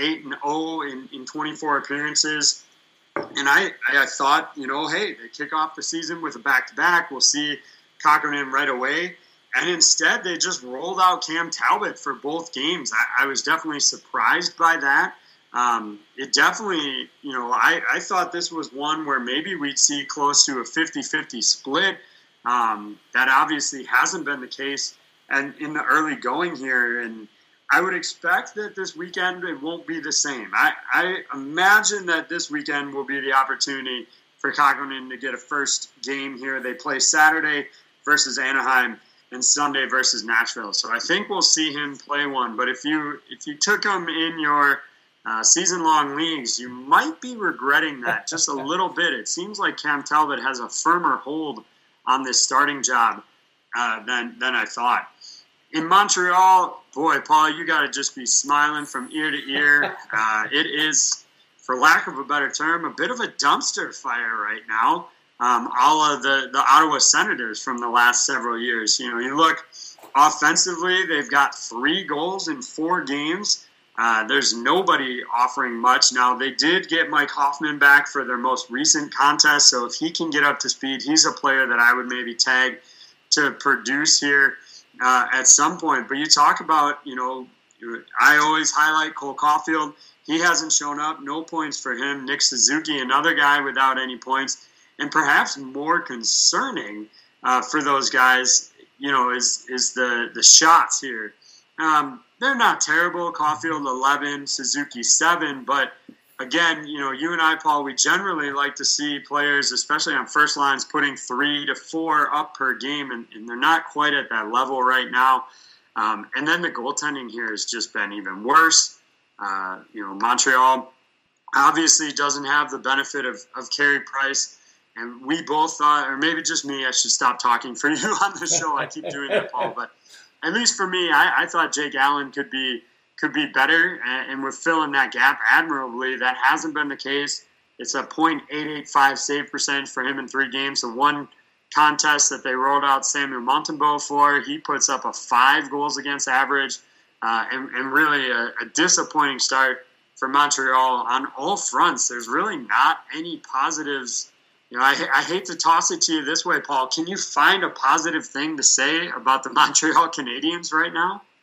in 24 appearances. And I thought, hey, they kick off the season with a back-to-back. We'll see Kähkönen right away. And instead, they just rolled out Cam Talbot for both games. I was definitely surprised by that. It definitely, I thought this was one where maybe we'd see close to a 50-50 split. That obviously hasn't been the case and in the early going here. And I would expect that this weekend it won't be the same. I imagine that this weekend will be the opportunity for Kähkönen to get a first game here. They play Saturday versus Anaheim and Sunday versus Nashville. So I think we'll see him play one. But if you took him in your season-long leagues, you might be regretting that just a little bit. It seems like Cam Talbot has a firmer hold on this starting job than I thought. In Montreal, boy, Paul, you got to just be smiling from ear to ear. It is, for lack of a better term, a bit of a dumpster fire right now. All of the Ottawa Senators from the last several years. You look offensively, they've got 3 goals in 4 games. There's nobody offering much. Now, they did get Mike Hoffman back for their most recent contest, so if he can get up to speed, he's a player that I would maybe tag to produce here at some point. But you talk about, I always highlight Cole Caulfield. He hasn't shown up. No points for him. Nick Suzuki, another guy without any points. And perhaps more concerning for those guys, is the shots here. They're not terrible. Caulfield 11, Suzuki 7, but again, you and I, Paul, we generally like to see players, especially on first lines, putting 3 to 4 up per game, and they're not quite at that level right now. And then the goaltending here has just been even worse. Montreal obviously doesn't have the benefit of Carey Price. And we both thought, or maybe just me, I should stop talking for you on the show. I keep doing that, Paul. But at least for me, I thought Jake Allen could be better, and we're filling that gap admirably. That hasn't been the case. It's a .885 save percentage for him in 3 games. The one contest that they rolled out Samuel Montembeault for, he puts up a 5 goals against average, and really a disappointing start for Montreal on all fronts. There's really not any positives. I hate to toss it to you this way, Paul. Can you find a positive thing to say about the Montreal Canadiens right now?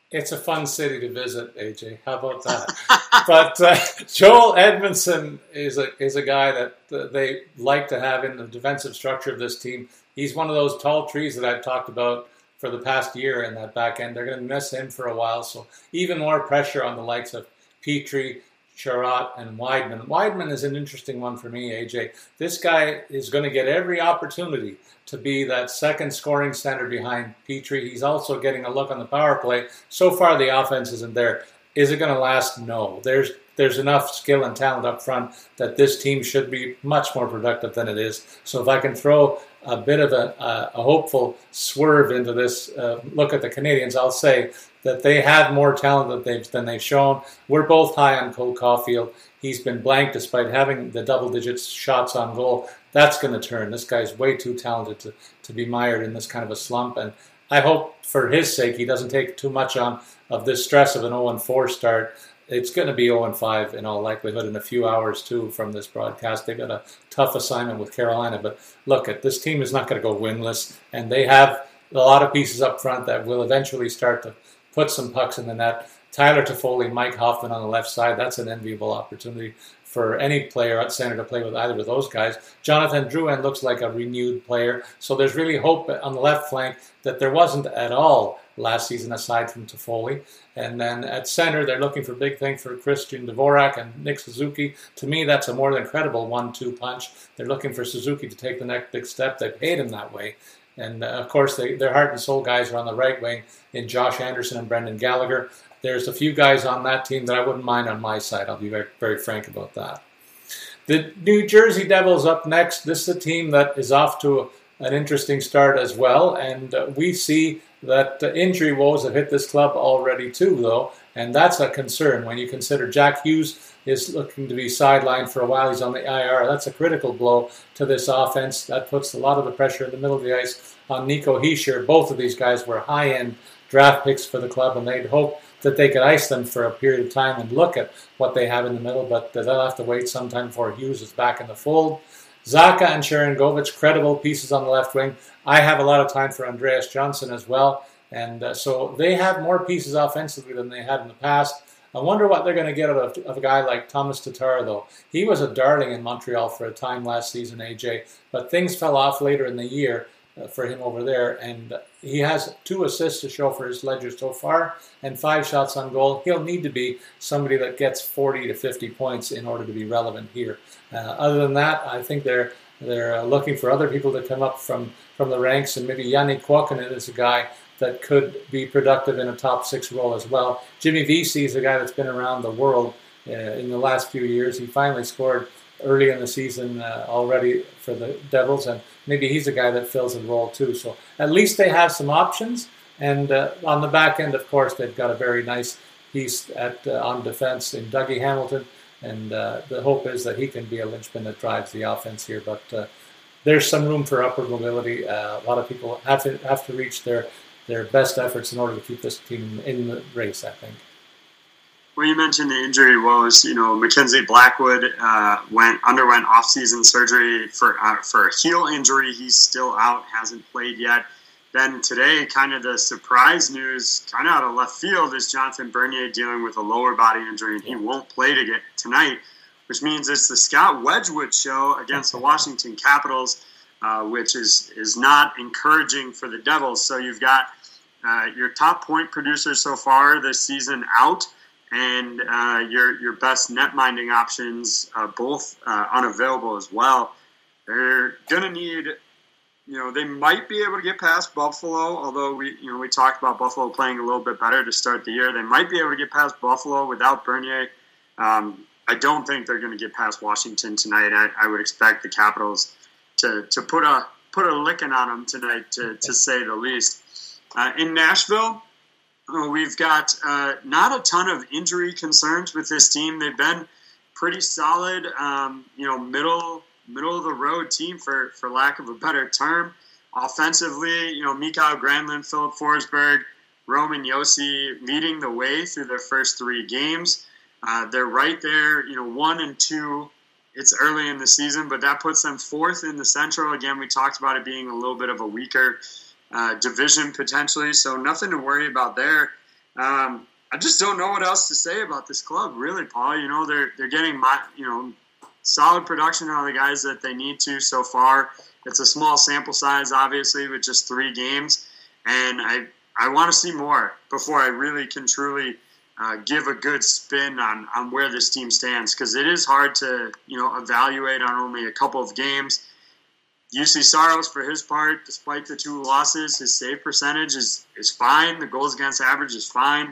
It's a fun city to visit, AJ. How about that? But Joel Edmondson is a guy that they like to have in the defensive structure of this team. He's one of those tall trees that I've talked about for the past year in that back end. They're going to miss him for a while, so even more pressure on the likes of Petrie, Sherratt, and Weidman. Weidman is an interesting one for me, AJ. This guy is going to get every opportunity to be that second scoring center behind Petrie. He's also getting a look on the power play. So far, the offense isn't there. Is it going to last? No. There's enough skill and talent up front that this team should be much more productive than it is. So if I can throw a bit of a hopeful swerve into this look at the Canadians, I'll say that they have more talent than they've shown. We're both high on Cole Caulfield. He's been blank despite having the double-digit shots on goal. That's going to turn. This guy's way too talented to be mired in this kind of a slump. And I hope for his sake he doesn't take too much on of this stress of an 0-4 start. It's going to be 0-5 in all likelihood in a few hours, too, from this broadcast. They've got a tough assignment with Carolina. But look, this team is not going to go winless. And they have a lot of pieces up front that will eventually start to put some pucks in the net. Tyler Toffoli, Mike Hoffman on the left side, that's an enviable opportunity for any player at center to play with either of those guys. Jonathan Drouin looks like a renewed player, so there's really hope on the left flank that there wasn't at all last season aside from Toffoli. And then at center, they're looking for big things for Christian Dvorak and Nick Suzuki. To me, that's a more than credible 1-2 punch. They're looking for Suzuki to take the next big step. They paid him that way. And, of course, their heart and soul guys are on the right wing in Josh Anderson and Brendan Gallagher. There's a few guys on that team that I wouldn't mind on my side. I'll be very, very frank about that. The New Jersey Devils up next. This is a team that is off to an interesting start as well. And we see that injury woes have hit this club already too, though. And that's a concern when you consider Jack Hughes is looking to be sidelined for a while. He's on the IR. That's a critical blow to this offense. That puts a lot of the pressure in the middle of the ice on Nico Hischier. Both of these guys were high-end draft picks for the club, and they'd hope that they could ice them for a period of time and look at what they have in the middle, but they'll have to wait some time before Hughes is back in the fold. Zacha and Sharangovich, credible pieces on the left wing. I have a lot of time for Andreas Johnson as well, and so they have more pieces offensively than they had in the past. I wonder what they're going to get out of a guy like Thomas Tatar, though. He was a darling in Montreal for a time last season, AJ, but things fell off later in the year for him over there, and he has 2 assists to show for his ledger so far and 5 shots on goal. He'll need to be somebody that gets 40 to 50 points in order to be relevant here. Other than that, I think they're looking for other people to come up from the ranks, and maybe Yannick Kuokkanen is a guy that could be productive in a top 6 role as well. Jimmy Vesey is a guy that's been around the world in the last few years. He finally scored early in the season already for the Devils, and maybe he's a guy that fills a role too. So at least they have some options, and on the back end, of course, they've got a very nice piece on defense in Dougie Hamilton, and the hope is that he can be a linchpin that drives the offense here. But there's some room for upward mobility. A lot of people have to reach their best efforts in order to keep this team in the race, I think. Well, you mentioned the injury woes. Mackenzie Blackwood underwent off-season surgery for a heel injury. He's still out, hasn't played yet. Then today, kind of the surprise news, kind of out of left field, is Jonathan Bernier dealing with a lower body injury, and he won't play tonight, which means it's the Scott Wedgwood show against the Washington Capitals, which is not encouraging for the Devils. So you've got your top point producer so far this season out, and your best net-minding options both unavailable as well. They're going to need, they might be able to get past Buffalo, although we talked about Buffalo playing a little bit better to start the year. They might be able to get past Buffalo without Bernier. I don't think they're going to get past Washington tonight. I would expect the Capitals to put a licking on them tonight, to say the least. In Nashville, we've got not a ton of injury concerns with this team. They've been pretty solid, middle of the road team for lack of a better term. Offensively, Mikael Granlund, Philip Forsberg, Roman Josi leading the way through their first 3 games. They're right there, 1 and 2. It's early in the season, but that puts them 4th in the Central. Again, we talked about it being a little bit of a weaker division potentially, so nothing to worry about there. I just don't know what else to say about this club, really, Paul. You know, they're getting solid production out of the guys that they need to so far. It's a small sample size, obviously, with just 3 games, and I want to see more before I really can truly give a good spin on where this team stands, because it is hard to evaluate on only a couple of games. UC Saros, for his part, despite the 2 losses, his save percentage is fine. The goals against average is fine.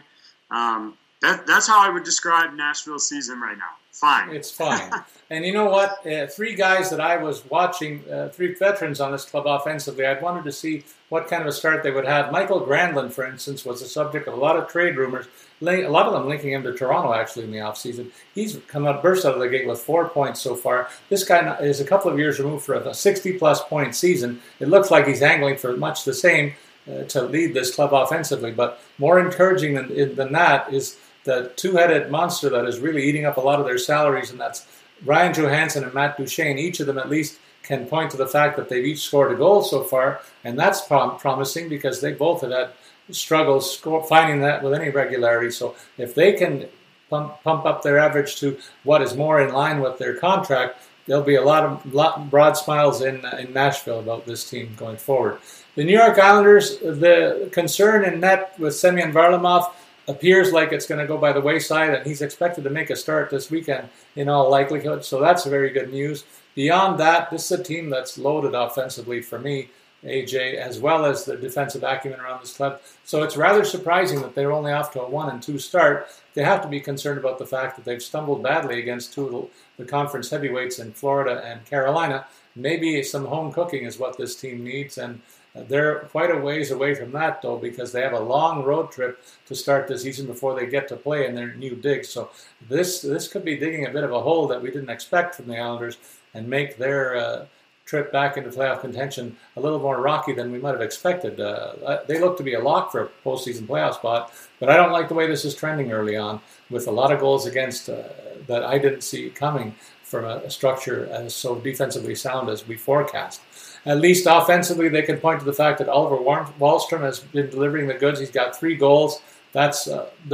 That's how I would describe Nashville's season right now. Fine. It's fine. And you know what? 3 guys that I was watching, 3 veterans on this club offensively, I wanted to see what kind of a start they would have. Michael Granlund, for instance, was the subject of a lot of trade rumors, a lot of them linking him to Toronto, actually, in the offseason. He's burst out of the gate with 4 points so far. This guy is a couple of years removed for a 60-plus point season. It looks like he's angling for much the same to lead this club offensively. But more encouraging than that is the 2-headed monster that is really eating up a lot of their salaries, and that's Ryan Johansson and Matt Duchene. Each of them at least can point to the fact that they've each scored a goal so far, and that's promising because they both have had struggles finding that with any regularity. So if they can pump up their average to what is more in line with their contract, there'll be a lot of broad smiles in Nashville about this team going forward. The New York Islanders, the concern in net with Semyon Varlamov appears like it's going to go by the wayside, and he's expected to make a start this weekend in all likelihood, so that's very good news. Beyond that, this is a team that's loaded offensively for me, AJ, as well as the defensive acumen around this club. So it's rather surprising that they're only off to a 1-2 start. They have to be concerned about the fact that they've stumbled badly against 2 of the conference heavyweights in Florida and Carolina. Maybe some home cooking is what this team needs, and they're quite a ways away from that, though, because they have a long road trip to start the season before they get to play in their new dig. So this could be digging a bit of a hole that we didn't expect from the Islanders and make their trip back into playoff contention a little more rocky than we might have expected. They look to be a lock for a postseason playoff spot, but I don't like the way this is trending early on, with a lot of goals against that I didn't see coming from a structure as so defensively sound as we forecast. At least offensively, they can point to the fact that Oliver Wahlstrom has been delivering the goods. He's got 3 goals. That's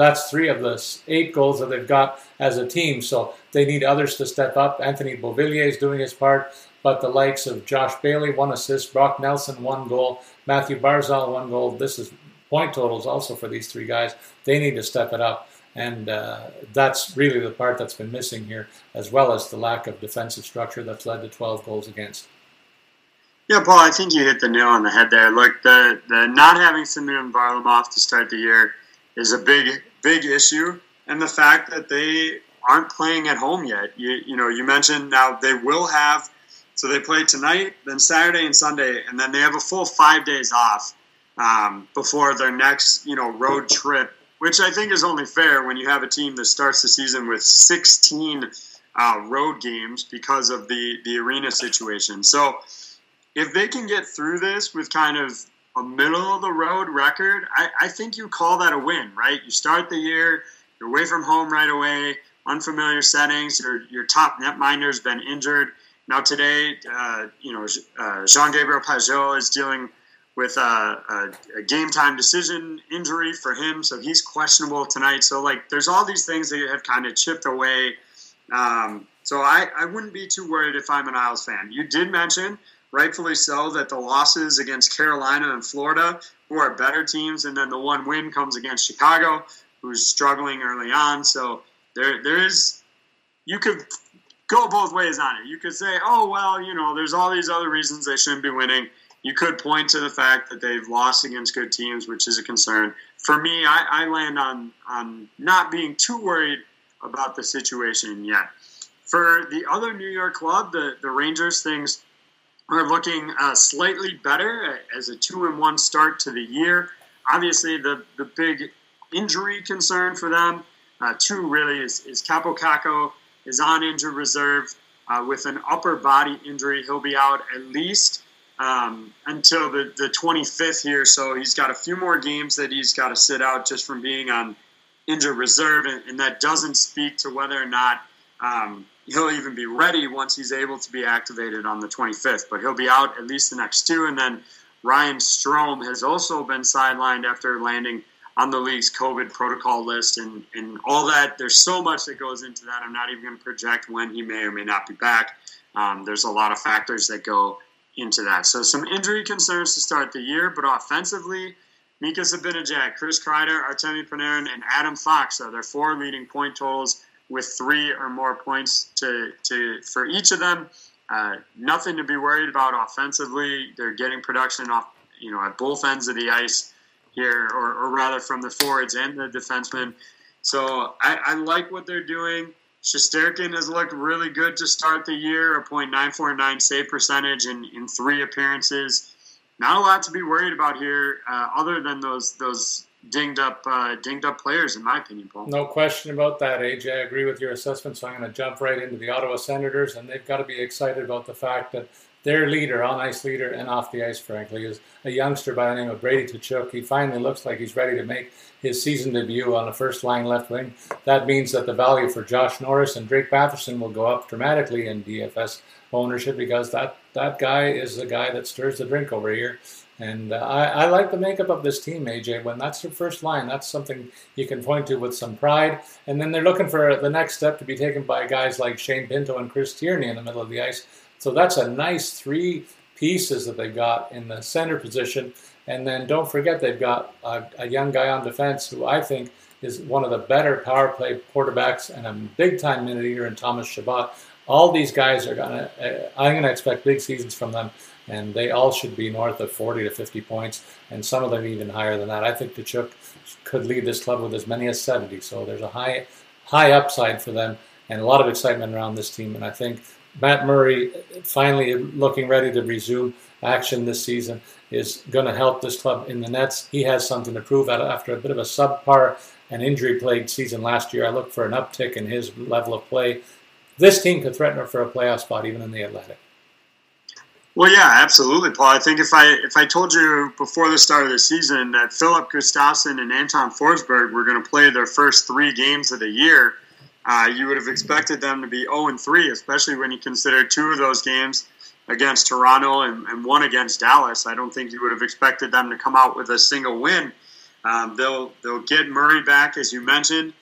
3 of the 8 goals that they've got as a team. So they need others to step up. Anthony Beauvillier is doing his part, but the likes of Josh Bailey, 1 assist, Brock Nelson, 1 goal, Matthew Barzal, 1 goal. This is point totals also for these 3 guys. They need to step it up. And that's really the part that's been missing here, as well as the lack of defensive structure that's led to 12 goals against. Yeah, Paul, I think you hit the nail on the head there. Look, the not having Semyon Varlamov to start the year is a big issue, and the fact that they aren't playing at home yet. You mentioned now they will have, so they play tonight, then Saturday and Sunday, and then they have a full 5 days off before their next road trip, which I think is only fair when you have a team that starts the season with 16 road games because of the arena situation. So if they can get through this with kind of a middle-of-the-road record, I think you call that a win, right? You start the year, you're away from home right away, unfamiliar settings, your top netminder's been injured. Now today, Jean-Gabriel Pageau is dealing with a game-time decision injury for him, so he's questionable tonight. So, there's all these things that have kind of chipped away. So I wouldn't be too worried if I'm an Isles fan. You did mention, rightfully so, that the losses against Carolina and Florida, who are better teams, and then the 1 win comes against Chicago, who's struggling early on. So there is, you could go both ways on it. You could say, oh, well, there's all these other reasons they shouldn't be winning. You could point to the fact that they've lost against good teams, which is a concern. For me, I land on not being too worried about the situation yet. For the other New York club, the Rangers, things are looking slightly better as a 2-1 start to the year. Obviously, the big injury concern for them, too, really, is Capo Caco is on injured reserve with an upper body injury. He'll be out at least until the 25th here, so he's got a few more games that he's got to sit out just from being on injured reserve, and that doesn't speak to whether or not he'll even be ready once he's able to be activated on the 25th, but he'll be out at least the next 2. And then Ryan Strome has also been sidelined after landing on the league's COVID protocol list and all that. There's so much that goes into that. I'm not even going to project when he may or may not be back. There's a lot of factors that go into that. So some injury concerns to start the year, but offensively, Mika Zibanejad, Chris Kreider, Artemi Panarin, and Adam Fox are their 4 leading point totals with 3 or more points for each of them. Nothing to be worried about offensively. They're getting production off, at both ends of the ice here, or rather from the forwards and the defensemen. So I like what they're doing. Shesterkin has looked really good to start the year, a .949 save percentage in 3 appearances. Not a lot to be worried about here, other than those dinged up players, in my opinion, Paul. No question about that, AJ. I agree with your assessment, so I'm going to jump right into the Ottawa Senators, and they've got to be excited about the fact that their leader, on-ice leader and off the ice, frankly, is a youngster by the name of Brady Tkachuk. He finally looks like he's ready to make his season debut on the first-line left wing. That means that the value for Josh Norris and Drake Batherson will go up dramatically in DFS ownership, because that guy is the guy that stirs the drink over here. And I like the makeup of this team, AJ. When that's your first line, that's something you can point to with some pride. And then they're looking for the next step to be taken by guys like Shane Pinto and Chris Tierney in the middle of the ice. So that's a nice 3 pieces that they've got in the center position. And then don't forget they've got a young guy on defense who I think is one of the better power play quarterbacks and a big-time minute eater in Thomas Chabot. All these guys I'm going to expect big seasons from them, and they all should be north of 40 to 50 points, and some of them even higher than that. I think Tkachuk could lead this club with as many as 70, so there's a high upside for them and a lot of excitement around this team. And I think Matt Murray, finally looking ready to resume action this season, is going to help this club in the nets. He has something to prove after a bit of a subpar and injury-plagued season last year. I look for an uptick in his level of play. This team could threaten for a playoff spot even in the Atlantic. Well, yeah, absolutely, Paul. I think if I told you before the start of the season that Philip Gustafsson and Anton Forsberg were going to play their first 3 games of the year, you would have expected them to be 0-3, especially when you consider 2 of those games against Toronto and 1 against Dallas. I don't think you would have expected them to come out with a single win. They'll get Murray back, as you mentioned,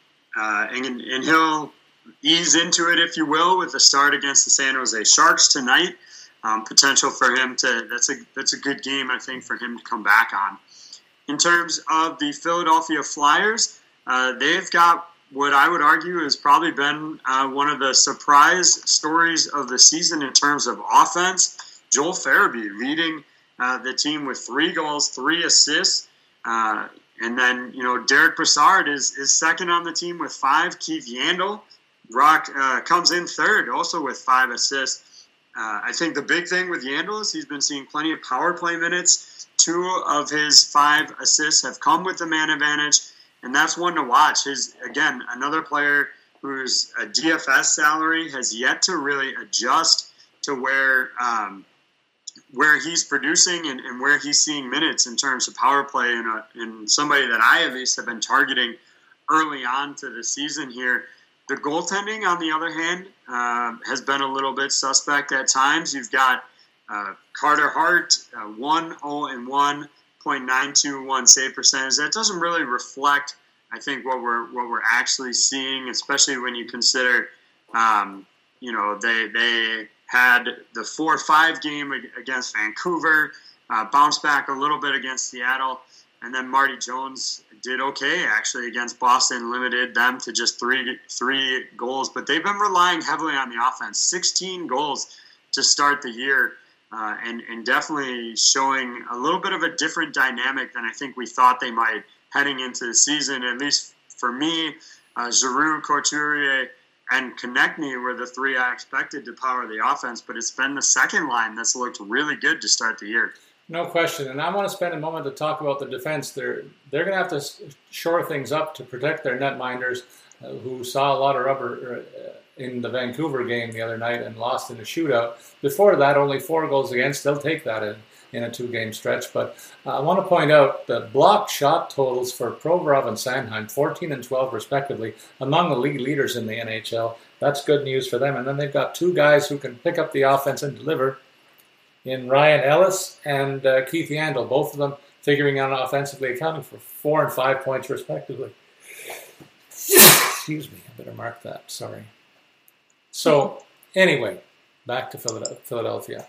and he'll ease into it, if you will, with the start against the San Jose Sharks tonight. Potential for him that's a good game, I think, for him to come back on. In terms of the Philadelphia Flyers, they've got what I would argue has probably been one of the surprise stories of the season in terms of offense. Joel Farabee leading the team with 3 goals, 3 assists. And then, Derek Brassard is second on the team with 5. Keith Yandel comes in third, also with 5 assists. I think the big thing with Yandel is he's been seeing plenty of power play minutes. 2 of his 5 assists have come with the man advantage, and that's one to watch. Again, another player whose DFS salary has yet to really adjust to where he's producing and where he's seeing minutes in terms of power play, and somebody that I at least have been targeting early on to the season here. The goaltending, on the other hand, has been a little bit suspect at times. You've got Carter Hart, 1-0-1, .921 save percentage. That doesn't really reflect, I think, what we're actually seeing, especially when you consider, they had the 4-5 game against Vancouver, bounced back a little bit against Seattle, and then Marty Jones did okay, actually, against Boston, limited them to just three goals. But they've been relying heavily on the offense. 16 goals to start the year, and definitely showing a little bit of a different dynamic than I think we thought they might heading into the season. At least for me, Giroux, Couturier, and Konechny were the 3 I expected to power the offense, but it's been the second line that's looked really good to start the year. No question, and I want to spend a moment to talk about the defense. They're going to have to shore things up to protect their netminders, who saw a lot of rubber in the Vancouver game the other night and lost in a shootout. Before that, only 4 goals against. They'll take that in a 2-game stretch. But I want to point out the blocked shot totals for Provorov and Sanheim, 14 and 12 respectively, among the league leaders in the NHL. That's good news for them. And then they've got 2 guys who can pick up the offense and deliver in Ryan Ellis and Keith Yandel, both of them figuring out offensively, accounting for 4 and 5 points respectively. Excuse me, I better mark that, sorry. So, anyway, back to Philadelphia.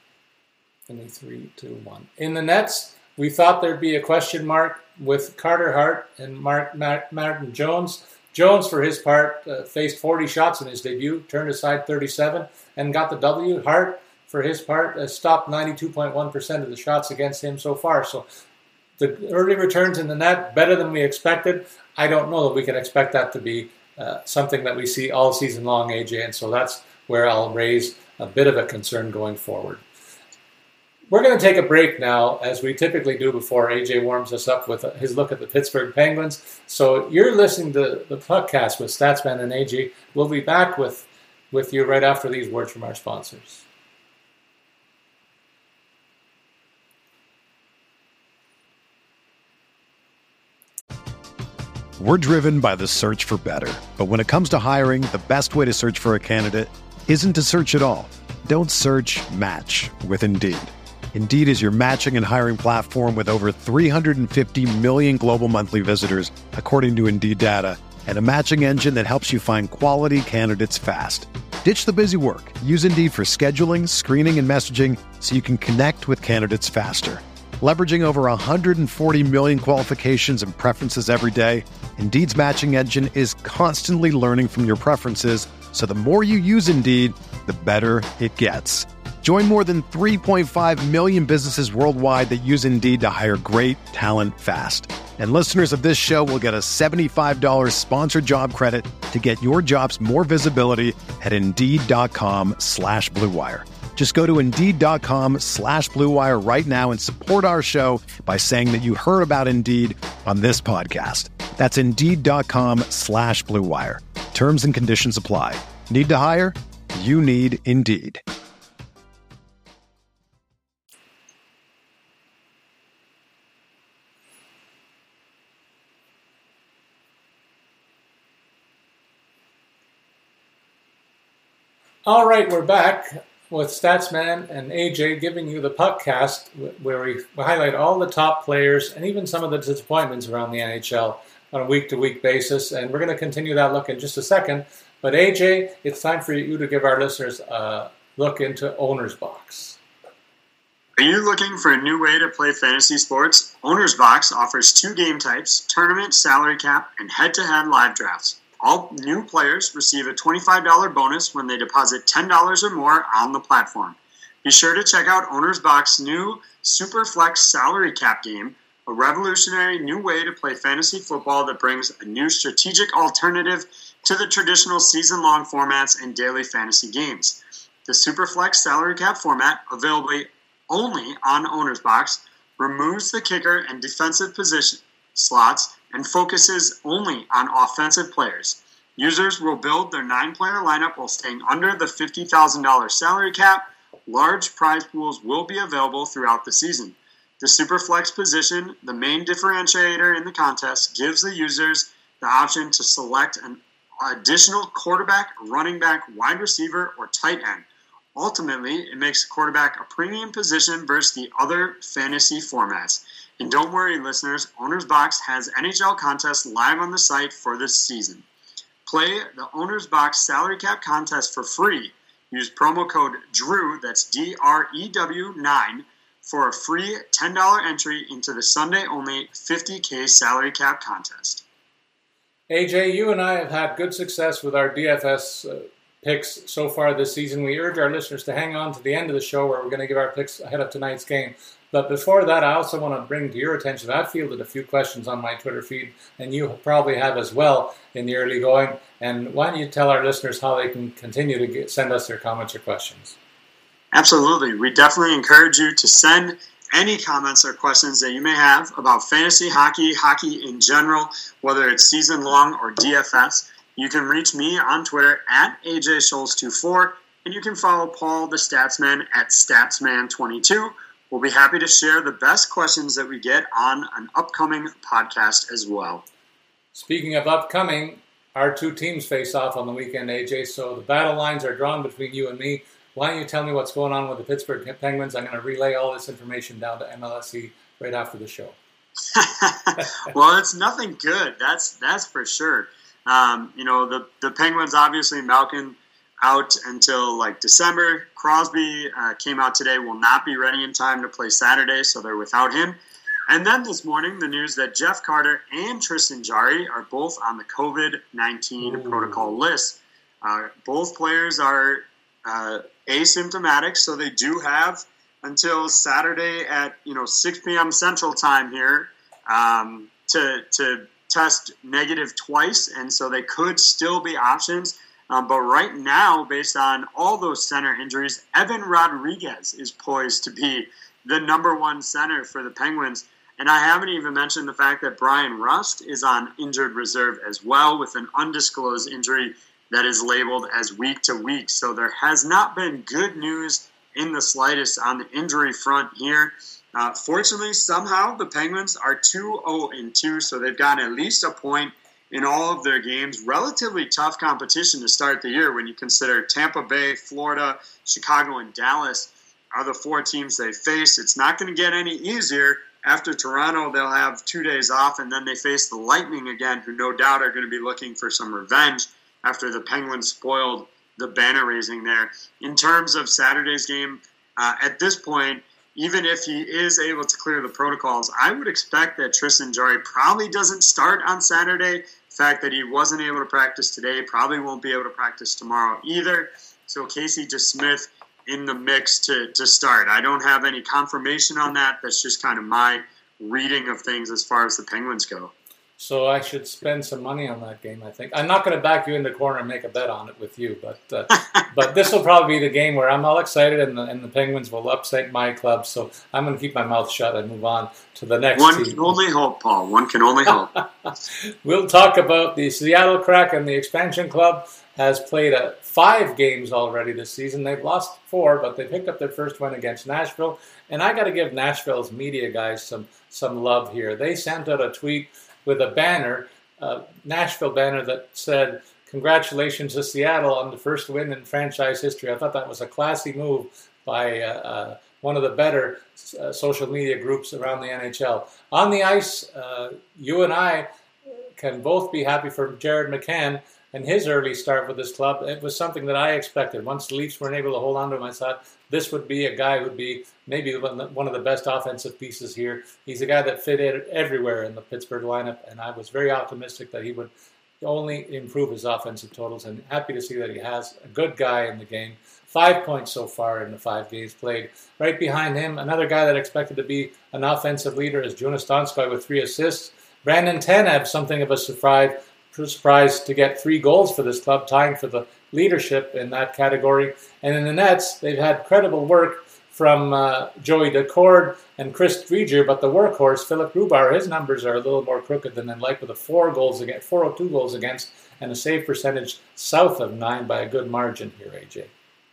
3-2-1. In the nets, we thought there'd be a question mark with Carter Hart and Martin Jones. Jones, for his part, faced 40 shots in his debut, turned aside 37, and got the W. Hart, for his part, has stopped 92.1% of the shots against him so far. So the early returns in the net, better than we expected. I don't know that we can expect that to be something that we see all season long, AJ, and so that's where I'll raise a bit of a concern going forward. We're going to take a break now, as we typically do before AJ warms us up with his look at the Pittsburgh Penguins. So you're listening to the podcast with Statsman and AJ. We'll be back with you right after these words from our sponsors. We're driven by the search for better. But when it comes to hiring, the best way to search for a candidate isn't to search at all. Don't search, match with Indeed. Indeed is your matching and hiring platform with over 350 million global monthly visitors, according to Indeed data, and a matching engine that helps you find quality candidates fast. Ditch the busy work. Use Indeed for scheduling, screening, and messaging so you can connect with candidates faster. Leveraging over 140 million qualifications and preferences every day, Indeed's matching engine is constantly learning from your preferences, so the more you use Indeed, the better it gets. Join more than 3.5 million businesses worldwide that use Indeed to hire great talent fast. And listeners of this show will get a $75 sponsored job credit to get your jobs more visibility at Indeed.com/Blue Wire. Just go to Indeed.com/Blue Wire right now and support our show by saying that you heard about Indeed on this podcast. That's Indeed.com/Blue Wire. Terms and conditions apply. Need to hire? You need Indeed. All right, we're back with Statsman and AJ giving you the Puckcast, where we highlight all the top players and even some of the disappointments around the NHL on a week-to-week basis. And we're going to continue that look in just a second. But AJ, it's time for you to give our listeners a look into Owner's Box. Are you looking for a new way to play fantasy sports? Owner's Box offers 2 game types, tournament, salary cap, and head-to-head live drafts. All new players receive a $25 bonus when they deposit $10 or more on the platform. Be sure to check out Owner's Box's new Superflex salary cap game, a revolutionary new way to play fantasy football that brings a new strategic alternative to the traditional season-long formats and daily fantasy games. The Superflex salary cap format, available only on Owner's Box, removes the kicker and defensive position slots and focuses only on offensive players. Users will build their 9-player lineup while staying under the $50,000 salary cap. Large prize pools will be available throughout the season. The Superflex position, the main differentiator in the contest, gives the users the option to select an additional quarterback, running back, wide receiver, or tight end. Ultimately, it makes quarterback a premium position versus the other fantasy formats. And don't worry, listeners, Owner's Box has NHL contests live on the site for this season. Play the Owner's Box salary cap contest for free. Use promo code DREW, that's DREW 9, for a free $10 entry into the Sunday-only $50K salary cap contest. AJ, you and I have had good success with our DFS picks so far this season. We urge our listeners to hang on to the end of the show, where we're going to give our picks ahead of tonight's game. But before that, I also want to bring to your attention, I've fielded a few questions on my Twitter feed, and you probably have as well in the early going. And why don't you tell our listeners how they can continue to send us their comments or questions? Absolutely. We definitely encourage you to send any comments or questions that you may have about fantasy hockey, hockey in general, whether it's season-long or DFS. You can reach me on Twitter at AJScholz24, and you can follow Paul the Statsman at Statsman22. We'll be happy to share the best questions that we get on an upcoming podcast as well. Speaking of upcoming, our 2 teams face off on the weekend, AJ, so the battle lines are drawn between you and me. Why don't you tell me what's going on with the Pittsburgh Penguins? I'm going to relay all this information down to MLSE right after the show. Well, it's nothing good. That's for sure. The Penguins obviously Malkin out until like December. Crosby came out today, will not be ready in time to play Saturday, so they're without him. And then this morning, the news that Jeff Carter and Tristan Jarry are both on the COVID-19 protocol list. Both players are asymptomatic, so they do have until Saturday at 6 p.m. Central Time here to test negative twice, and so they could still be options. But right now, based on all those center injuries, Evan Rodriguez is poised to be the number one center for the Penguins. And I haven't even mentioned the fact that Brian Rust is on injured reserve as well with an undisclosed injury that is labeled as week to week. So there has not been good news in the slightest on the injury front here. Fortunately, somehow the Penguins are 2-0-2, so they've gotten at least a point in all of their games. Relatively tough competition to start the year when you consider Tampa Bay, Florida, Chicago, and Dallas are the four teams they face. It's not going to get any easier. After Toronto, they'll have 2 days off, and then they face the Lightning again, who no doubt are going to be looking for some revenge after the Penguins spoiled the banner raising there. In terms of Saturday's game, at this point, even if he is able to clear the protocols, I would expect that Tristan Jarry probably doesn't start on Saturday. The fact that he wasn't able to practice today, probably won't be able to practice tomorrow either. So Casey DeSmith in the mix to start. I don't have any confirmation on that. That's just kind of my reading of things as far as the Penguins go. So I should spend some money on that game, I think. I'm not going to back you in the corner and make a bet on it with you, but this will probably be the game where I'm all excited and the Penguins will upset my club. So I'm going to keep my mouth shut and move on to the next One team. Can only hope, Paul. One can only hope. We'll talk about the Seattle Kraken. The expansion club has played 5 games already this season. They've lost 4, but they picked up their first win against Nashville. And I got to give Nashville's media guys some love here. They sent out a tweet with a banner, Nashville banner that said, "Congratulations to Seattle on the first win in franchise history." I thought that was a classy move by one of the better social media groups around the NHL. On the ice, you and I can both be happy for Jared McCann and his early start with this club. It was something that I expected. Once the Leafs weren't able to hold on to him, I thought this would be a guy who would be maybe one of the best offensive pieces here. He's a guy that fit everywhere in the Pittsburgh lineup, and I was very optimistic that he would only improve his offensive totals, and happy to see that he has a good guy in the game. 5 points so far in the 5 games played. Right behind him, another guy that expected to be an offensive leader is Jonas Donskoi with 3 assists. Brandon Tanev, something of a surprise to get 3 goals for this club, tying for the leadership in that category. And in the nets, they've had credible work from Joey Daccord and Chris Drieger, but the workhorse, Philip Grubauer, his numbers are a little more crooked than they'd like, with 402 goals against, and a save percentage south of 9 by a good margin here, AJ.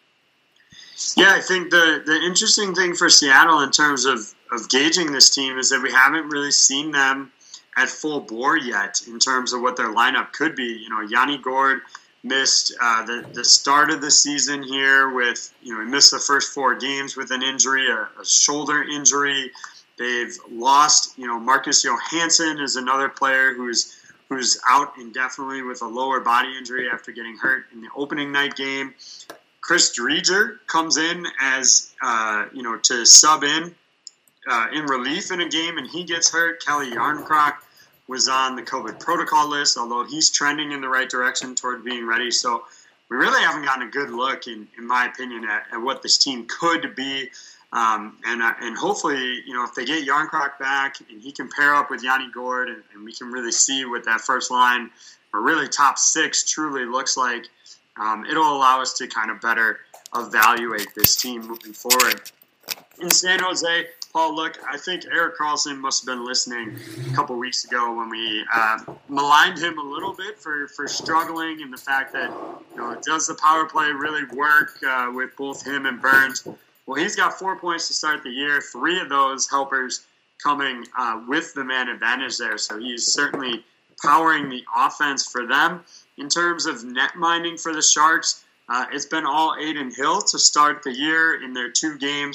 Yeah, I think the interesting thing for Seattle in terms of gauging this team is that we haven't really seen them at full bore yet in terms of what their lineup could be. Yanni Gourde missed the start of the season here with, he missed the first 4 games with an injury, a shoulder injury. They've lost, Marcus Johansson is another player who's out indefinitely with a lower body injury after getting hurt in the opening night game. Chris Drieger comes in as, to sub in relief in a game, and he gets hurt. Kelly Yarncroc was on the COVID protocol list, although he's trending in the right direction toward being ready. So we really haven't gotten a good look, in my opinion, at what this team could be. And hopefully, if they get Yarncroc back and he can pair up with Yanni Gourde, and we can really see what that first line, or really top 6, truly looks like, it'll allow us to kind of better evaluate this team moving forward. In San Jose, Paul, look, I think Erik Karlsson must have been listening a couple weeks ago when we maligned him a little bit for struggling, and the fact that, does the power play really work with both him and Burns? Well, he's got 4 points to start the year, 3 of those helpers coming with the man advantage there. So he's certainly powering the offense for them. In terms of net minding for the Sharks, it's been all Adin Hill to start the year in their 2 games.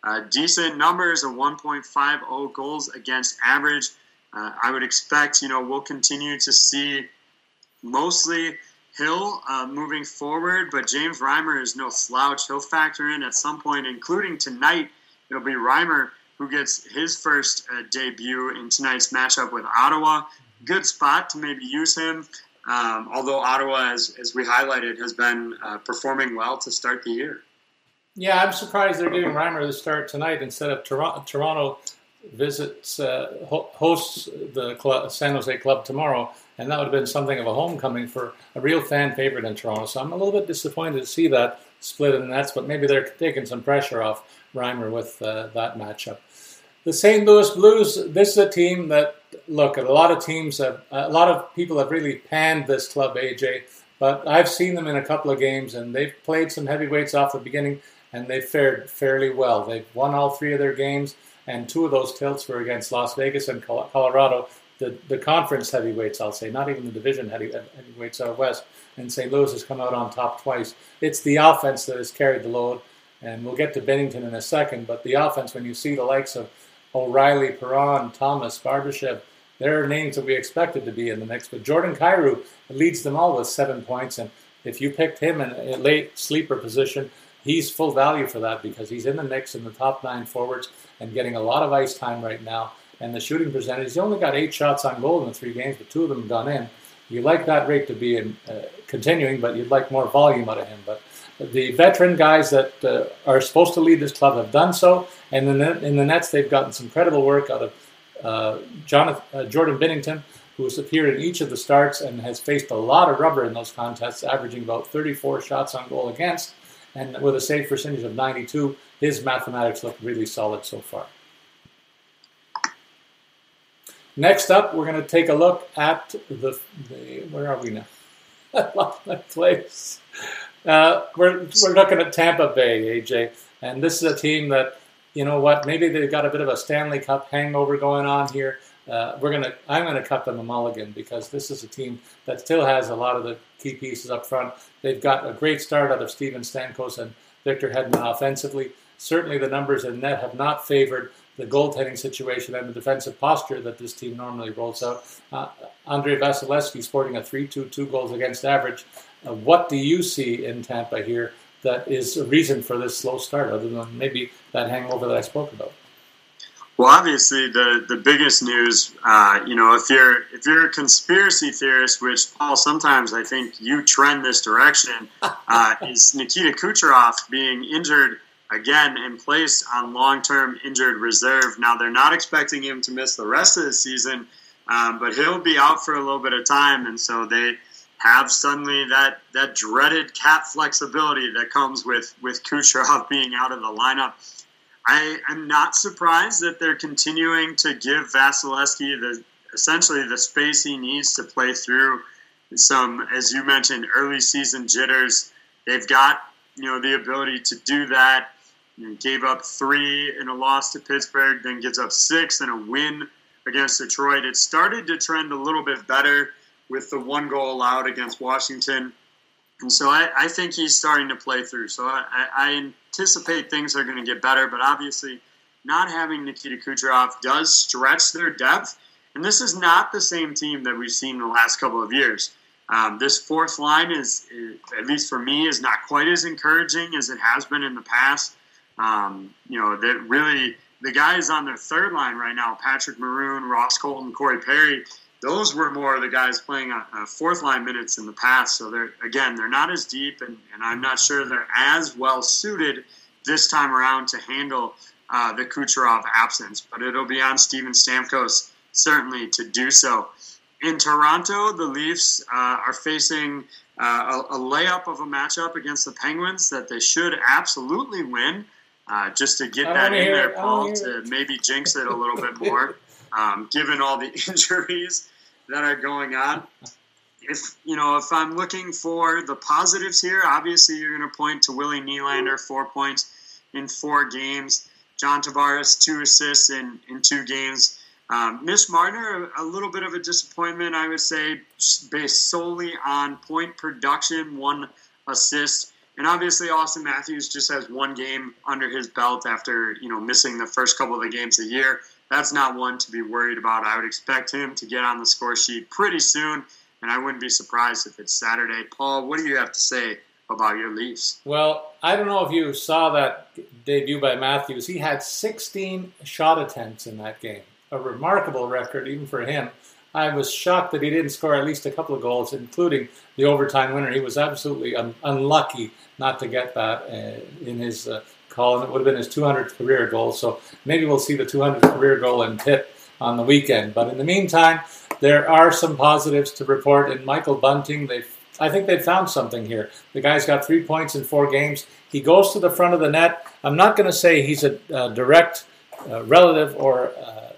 decent numbers of 1.50 goals against average. I would expect, we'll continue to see mostly Hill moving forward, but James Reimer is no slouch. He'll factor in at some point, including tonight. It'll be Reimer who gets his first debut in tonight's matchup with Ottawa. Good spot to maybe use him, although Ottawa, as we highlighted, has been performing well to start the year. Yeah, I'm surprised they're giving Reimer the start tonight instead of Toronto hosts the San Jose club tomorrow, and that would have been something of a homecoming for a real fan favorite in Toronto. So I'm a little bit disappointed to see that split in the nets, but maybe they're taking some pressure off Reimer with that matchup. The St. Louis Blues, this is a team that, look, a lot of people have really panned this club, AJ, but I've seen them in a couple of games, and they've played some heavyweights off the beginning, and they've fared fairly well. They've won all 3 of their games, and 2 of those tilts were against Las Vegas and Colorado, the conference heavyweights, I'll say, not even the division heavyweights out west. And St. Louis has come out on top twice. It's the offense that has carried the load, and we'll get to Binnington in a second, but the offense, when you see the likes of O'Reilly, Perron, Thomas, Barbashev, there are names that we expected to be in the mix. But Jordan Kyrou leads them all with 7 points, and if you picked him in a late sleeper position, he's full value for that because he's in the mix in the top 9 forwards and getting a lot of ice time right now. And the shooting percentage, he's only got 8 shots on goal in the 3 games, but 2 of them have gone in. You like that rate to be continuing, but you'd like more volume out of him. But the veteran guys that are supposed to lead this club have done so, and in the nets they've gotten some credible work out of Jordan Binnington, who has appeared in each of the starts and has faced a lot of rubber in those contests, averaging about 34 shots on goal against, and with a save percentage of 92, his mathematics look really solid so far. Next up, we're going to take a look at the where are we now? I lost my place. We're looking at Tampa Bay, AJ, and this is a team that, you know what, maybe they've got a bit of a Stanley Cup hangover going on here. I'm going to cut them a mulligan because this is a team that still has a lot of the key pieces up front. They've got a great start out of Steven Stamkos and Victor Hedman offensively. Certainly the numbers in net have not favored the goaltending situation and the defensive posture that this team normally rolls out. Andrei Vasilevsky sporting a 3.22 goals against average. What do you see in Tampa here that is a reason for this slow start, other than maybe that hangover that I spoke about? Well, obviously, the biggest news, if you're a conspiracy theorist, which, Paul, sometimes I think you trend this direction, is Nikita Kucherov being injured again and placed on long-term injured reserve. Now, they're not expecting him to miss the rest of the season, but he'll be out for a little bit of time, and so they have suddenly that dreaded cap flexibility that comes with Kucherov being out of the lineup. I am not surprised that they're continuing to give Vasilevsky essentially the space he needs to play through some, as you mentioned, early season jitters. They've got the ability to do that. Gave up 3 in a loss to Pittsburgh, then gives up 6 in a win against Detroit. It started to trend a little bit better with the 1 goal allowed against Washington. And so I think he's starting to play through. So I anticipate things are going to get better, but obviously not having Nikita Kucherov does stretch their depth. And this is not the same team that we've seen in the last couple of years. This fourth line is, at least for me, is not quite as encouraging as it has been in the past. That really the guys on their third line right now, Patrick Maroon, Ross Colton, Corey Perry, those were more of the guys playing fourth line minutes in the past. So they're not as deep, and I'm not sure they're as well suited this time around to handle the Kucherov absence. But it'll be on Steven Stamkos certainly to do so. In Toronto, the Leafs are facing a layup of a matchup against the Penguins that they should absolutely win. Just to get that in there, Paul, to maybe jinx it a little bit more, given all the injuries that are going on. If I'm looking for the positives here, obviously you're going to point to Willie Nylander, 4 points in 4 games. John Tavares, 2 assists in 2 games. Mitch Marner, a little bit of a disappointment, I would say, based solely on point production, 1 assist And obviously Austin Matthews just has one game under his belt after, missing the first couple of the games a year. That's not one to be worried about. I would expect him to get on the score sheet pretty soon, and I wouldn't be surprised if it's Saturday. Paul, what do you have to say about your Leafs? Well, I don't know if you saw that debut by Matthews. He had 16 shot attempts in that game. A remarkable record, even for him. I was shocked that he didn't score at least a couple of goals, including the overtime winner. He was absolutely unlucky not to get that in his call, and it would have been his 200th career goal. So maybe we'll see the 200th career goal in Pitt on the weekend. But in the meantime, there are some positives to report. In Michael Bunting, I think they've found something here. The guy's got 3 points in 4 games. He goes to the front of the net. I'm not going to say he's a direct relative or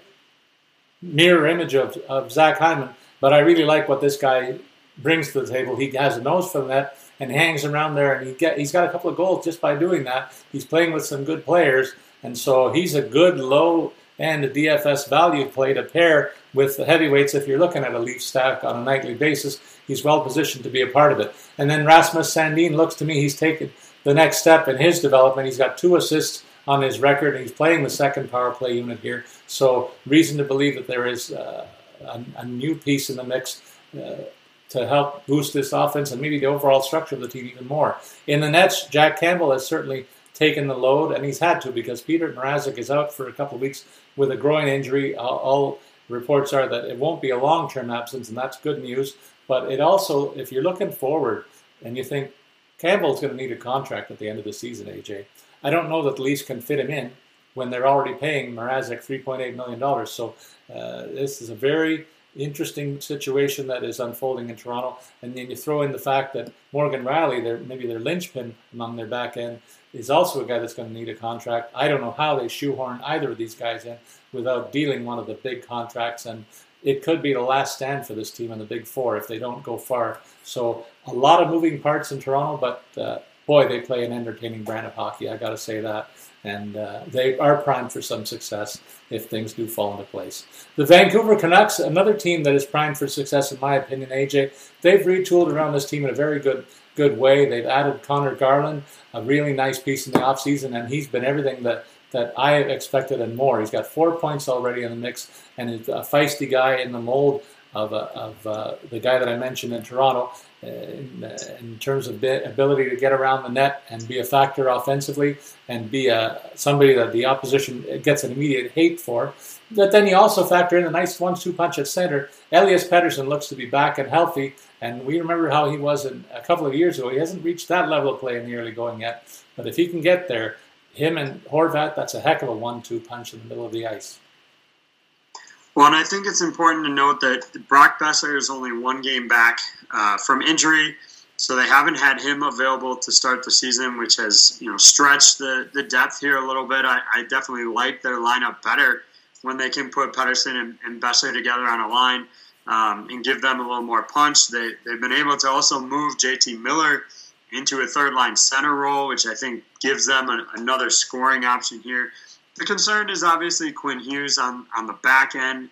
mirror image of Zach Hyman, but I really like what this guy brings to the table. He has a nose for the net and hangs around there, and he's got a couple of goals just by doing that. He's playing with some good players, and so he's a good low-end DFS value play to pair with the heavyweights. If you're looking at a Leaf stack on a nightly basis, he's well positioned to be a part of it. And then Rasmus Sandin looks to me he's taken the next step in his development. He's got 2 assists on his record. He's playing the second power play unit here, so reason to believe that there is a new piece in the mix to help boost this offense and maybe the overall structure of the team even more. In the nets, Jack Campbell has certainly taken the load, and he's had to because Peter Mrazek is out for a couple of weeks with a groin injury. All reports are that it won't be a long-term absence, and that's good news. But it also, if you're looking forward and you think Campbell's going to need a contract at the end of the season, AJ, I don't know that the Leafs can fit him in when they're already paying Mrazek $3.8 million. So this is a very interesting situation that is unfolding in Toronto. And then you throw in the fact that Morgan Rielly, maybe their linchpin among their back end, is also a guy that's going to need a contract. I don't know how they shoehorn either of these guys in without dealing one of the big contracts. And it could be the last stand for this team in the Big Four if they don't go far. So a lot of moving parts in Toronto, but boy, they play an entertaining brand of hockey, I got to say that. And they are primed for some success if things do fall into place. The Vancouver Canucks, another team that is primed for success, in my opinion, AJ. They've retooled around this team in a very good way. They've added Connor Garland, a really nice piece in the offseason, and he's been everything that I expected and more. He's got 4 points already in the mix, and he's a feisty guy in the mold of the guy that I mentioned in Toronto. In terms of ability to get around the net and be a factor offensively and be somebody that the opposition gets an immediate hate for. But then you also factor in a nice 1-2 punch at center. Elias Pettersson looks to be back and healthy, and we remember how he was a couple of years ago. He hasn't reached that level of play in the early going yet, but if he can get there, him and Horvat, that's a heck of a 1-2 punch in the middle of the ice. Well, and I think it's important to note that Brock Besser is only 1 game back from injury, so they haven't had him available to start the season, which has stretched the depth here a little bit. I definitely like their lineup better when they can put Pettersson and Besser together on a line and give them a little more punch. They've been able to also move JT Miller into a third-line center role, which I think gives them another scoring option here. The concern is obviously Quinn Hughes on the back end.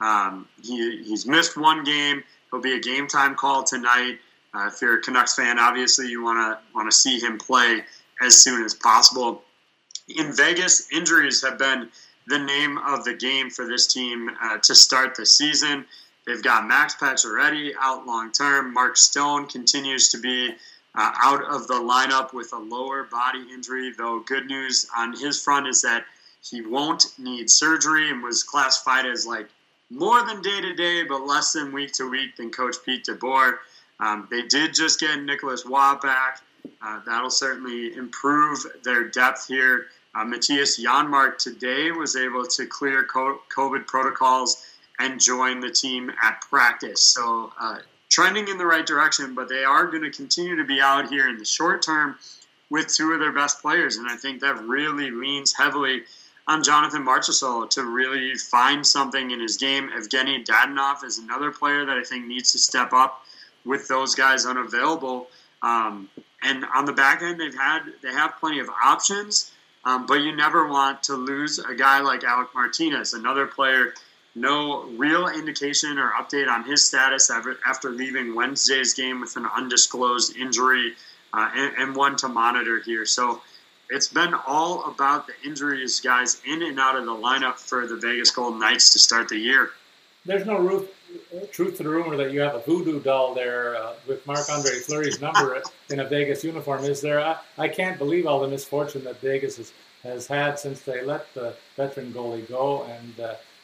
He's missed 1 game. He'll be a game-time call tonight. If you're a Canucks fan, obviously you want to see him play as soon as possible. In Vegas, injuries have been the name of the game for this team to start the season. They've got Max Pacioretty out long-term. Mark Stone continues to be out of the lineup with a lower body injury, though good news on his front is that he won't need surgery and was classified as more than day-to-day, but less than week-to-week than Coach Pete DeBoer. They did just get Nicholas Waugh back. That'll certainly improve their depth here. Matthias Janmark today was able to clear COVID protocols and join the team at practice. So trending in the right direction, but they are going to continue to be out here in the short term with 2 of their best players, and I think that really leans heavily on Jonathan Marchessault to really find something in his game. Evgeny Dadonov is another player that I think needs to step up with those guys unavailable. And on the back end, they have plenty of options, but you never want to lose a guy like Alec Martinez, another player. No real indication or update on his status after leaving Wednesday's game with an undisclosed injury. and one to monitor here. So it's been all about the injuries, guys, in and out of the lineup for the Vegas Golden Knights to start the year. There's no truth to the rumor that you have a voodoo doll there with Marc-Andre Fleury's number in a Vegas uniform, is there? I can't believe all the misfortune that Vegas has had since they let the veteran goalie go, and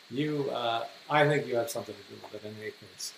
I think you have something to do with it in any case.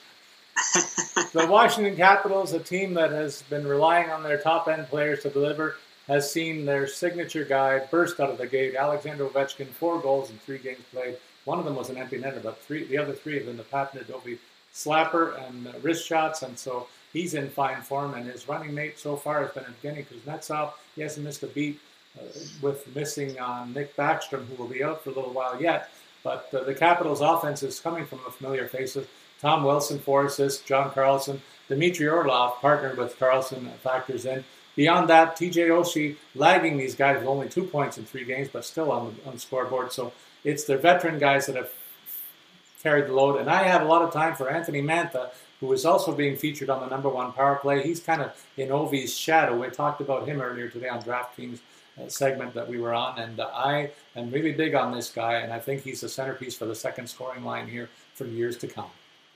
The Washington Capitals, a team that has been relying on their top-end players to deliver, has seen their signature guy burst out of the gate. Alexander Ovechkin, 4 goals in 3 games played. One of them was an empty netter, but the other 3 have been the Pat Nadovi slapper and wrist shots, and so he's in fine form. And his running mate so far has been Evgeny Kuznetsov. He hasn't missed a beat with missing Nick Backstrom, who will be out for a little while yet. But the Capitals' offense is coming from a familiar faces. Tom Wilson, 4 assists. John Carlson. Dmitry Orlov, partnered with Carlson, factors in. Beyond that, TJ Oshie lagging these guys with only 2 points in 3 games, but still on the scoreboard. So it's their veteran guys that have carried the load. And I have a lot of time for Anthony Mantha, who is also being featured on the number 1 power play. He's kind of in Ovi's shadow. We talked about him earlier today on DraftKings segment that we were on, and I am really big on this guy, and I think he's the centerpiece for the second scoring line here for years to come.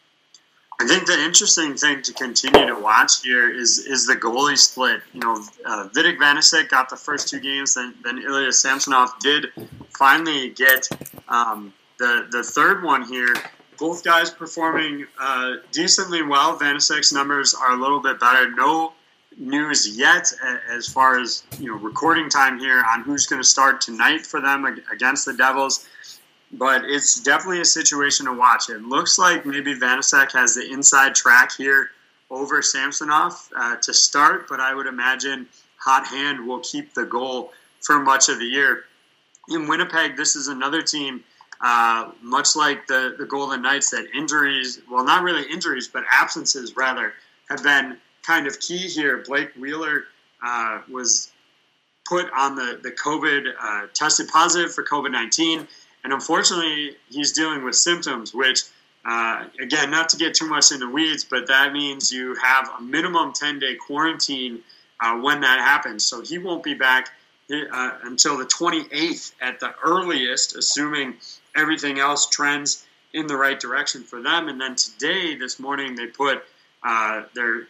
I think the interesting thing to continue to watch here is the goalie split. Vitek Vanecek got the first 2 games, then Ilya Samsonov did finally get the third one here. Both guys performing decently well. Vanecek's numbers are a little bit better. No news yet as far as recording time here on who's going to start tonight for them against the Devils. But it's definitely a situation to watch. It looks like maybe Vanecek has the inside track here over Samsonov to start, but I would imagine Hot Hand will keep the goal for much of the year. In Winnipeg, this is another team, much like the Golden Knights, that injuries, well, not really injuries, but absences, rather, have been kind of key here. Blake Wheeler was put on the COVID, tested positive for COVID-19, and unfortunately, he's dealing with symptoms, which, again, not to get too much in the weeds, but that means you have a minimum 10-day quarantine when that happens. So he won't be back until the 28th at the earliest, assuming everything else trends in the right direction for them. And then today, this morning, they put their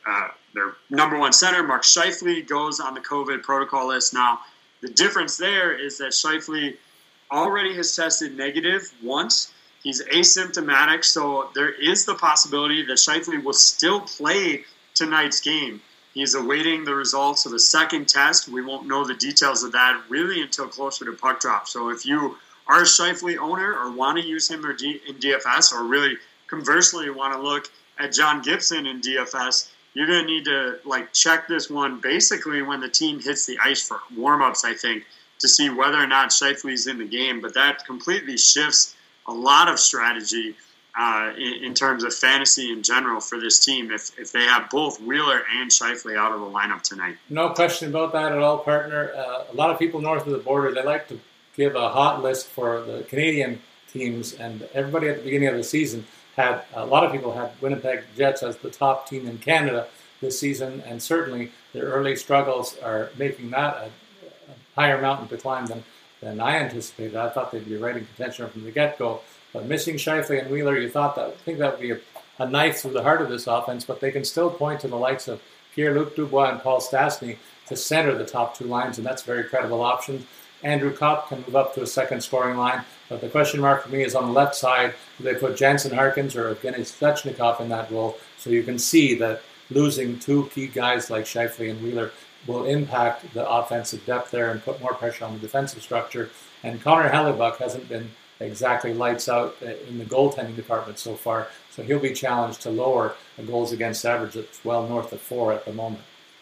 number 1 center, Mark Scheifele, goes on the COVID protocol list. Now, the difference there is that Scheifele already has tested negative once. He's asymptomatic, so there is the possibility that Scheifele will still play tonight's game. He's awaiting the results of the second test. We won't know the details of that really until closer to puck drop. So if you are a Scheifele owner or want to use him in DFS, or really conversely want to look at John Gibson in DFS, you're going to need to check this one basically when the team hits the ice for warm-ups, I think, to see whether or not Scheifele's in the game. But that completely shifts a lot of strategy in terms of fantasy in general for this team if they have both Wheeler and Scheifele out of the lineup tonight. No question about that at all, partner. A lot of people north of the border, they like to give a hot list for the Canadian teams, and everybody at the beginning of the season a lot of people had Winnipeg Jets as the top team in Canada this season, and certainly their early struggles are making that a higher mountain to climb than I anticipated. I thought they'd be right in contention from the get-go. But missing Scheifele and Wheeler, I think that would be a knife through the heart of this offense, but they can still point to the likes of Pierre-Luc Dubois and Paul Stastny to center the top 2 lines, and that's very credible options. Andrew Kopp can move up to a second scoring line, but the question mark for me is on the left side. Do they put Jansen Harkins or Evgeny Svechnikov in that role? So you can see that losing 2 key guys like Scheifele and Wheeler will impact the offensive depth there and put more pressure on the defensive structure. And Connor Hellebuck hasn't been exactly lights out in the goaltending department so far, so he'll be challenged to lower a goals against average that's well north of 4 at the moment.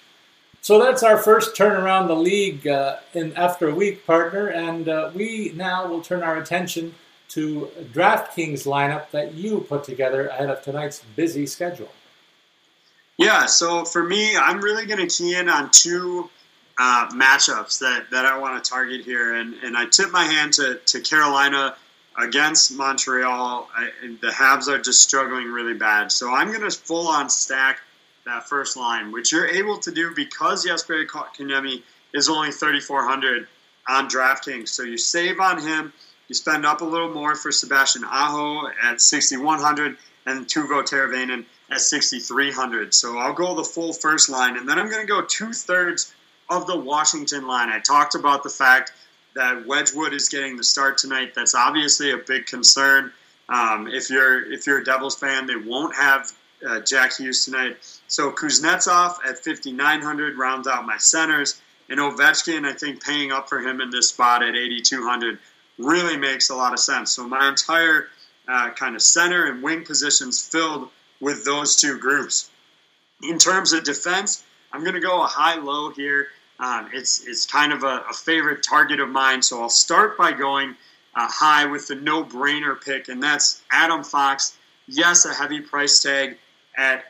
So that's our first turn around the league after a week, partner, and we now will turn our attention to DraftKings lineup that you put together ahead of tonight's busy schedule. Yeah, so for me, I'm really going to key in on 2 matchups that I want to target here, and I tip my hand to Carolina against Montreal. The Habs are just struggling really bad, so I'm going to full-on stack that first line, which you're able to do because Jesperi Kotkaniemi is only 3,400 on DraftKings. So you save on him. You spend up a little more for Sebastian Aho at 6,100 and Teuvo Teravainen at 6,300. So I'll go the full first line, and then I'm going to go 2/3 of the Washington line. I talked about the fact that Wedgwood is getting the start tonight. That's obviously a big concern. If you're a Devils fan, they won't have Jack Hughes tonight. So Kuznetsov at 5,900 rounds out my centers. And Ovechkin, I think paying up for him in this spot at 8,200 really makes a lot of sense. So my entire kind of center and wing positions filled with those two groups. In terms of defense, I'm going to go a high-low here. It's kind of a favorite target of mine, so I'll start by going high with the no-brainer pick, and that's Adam Fox. Yes, a heavy price tag at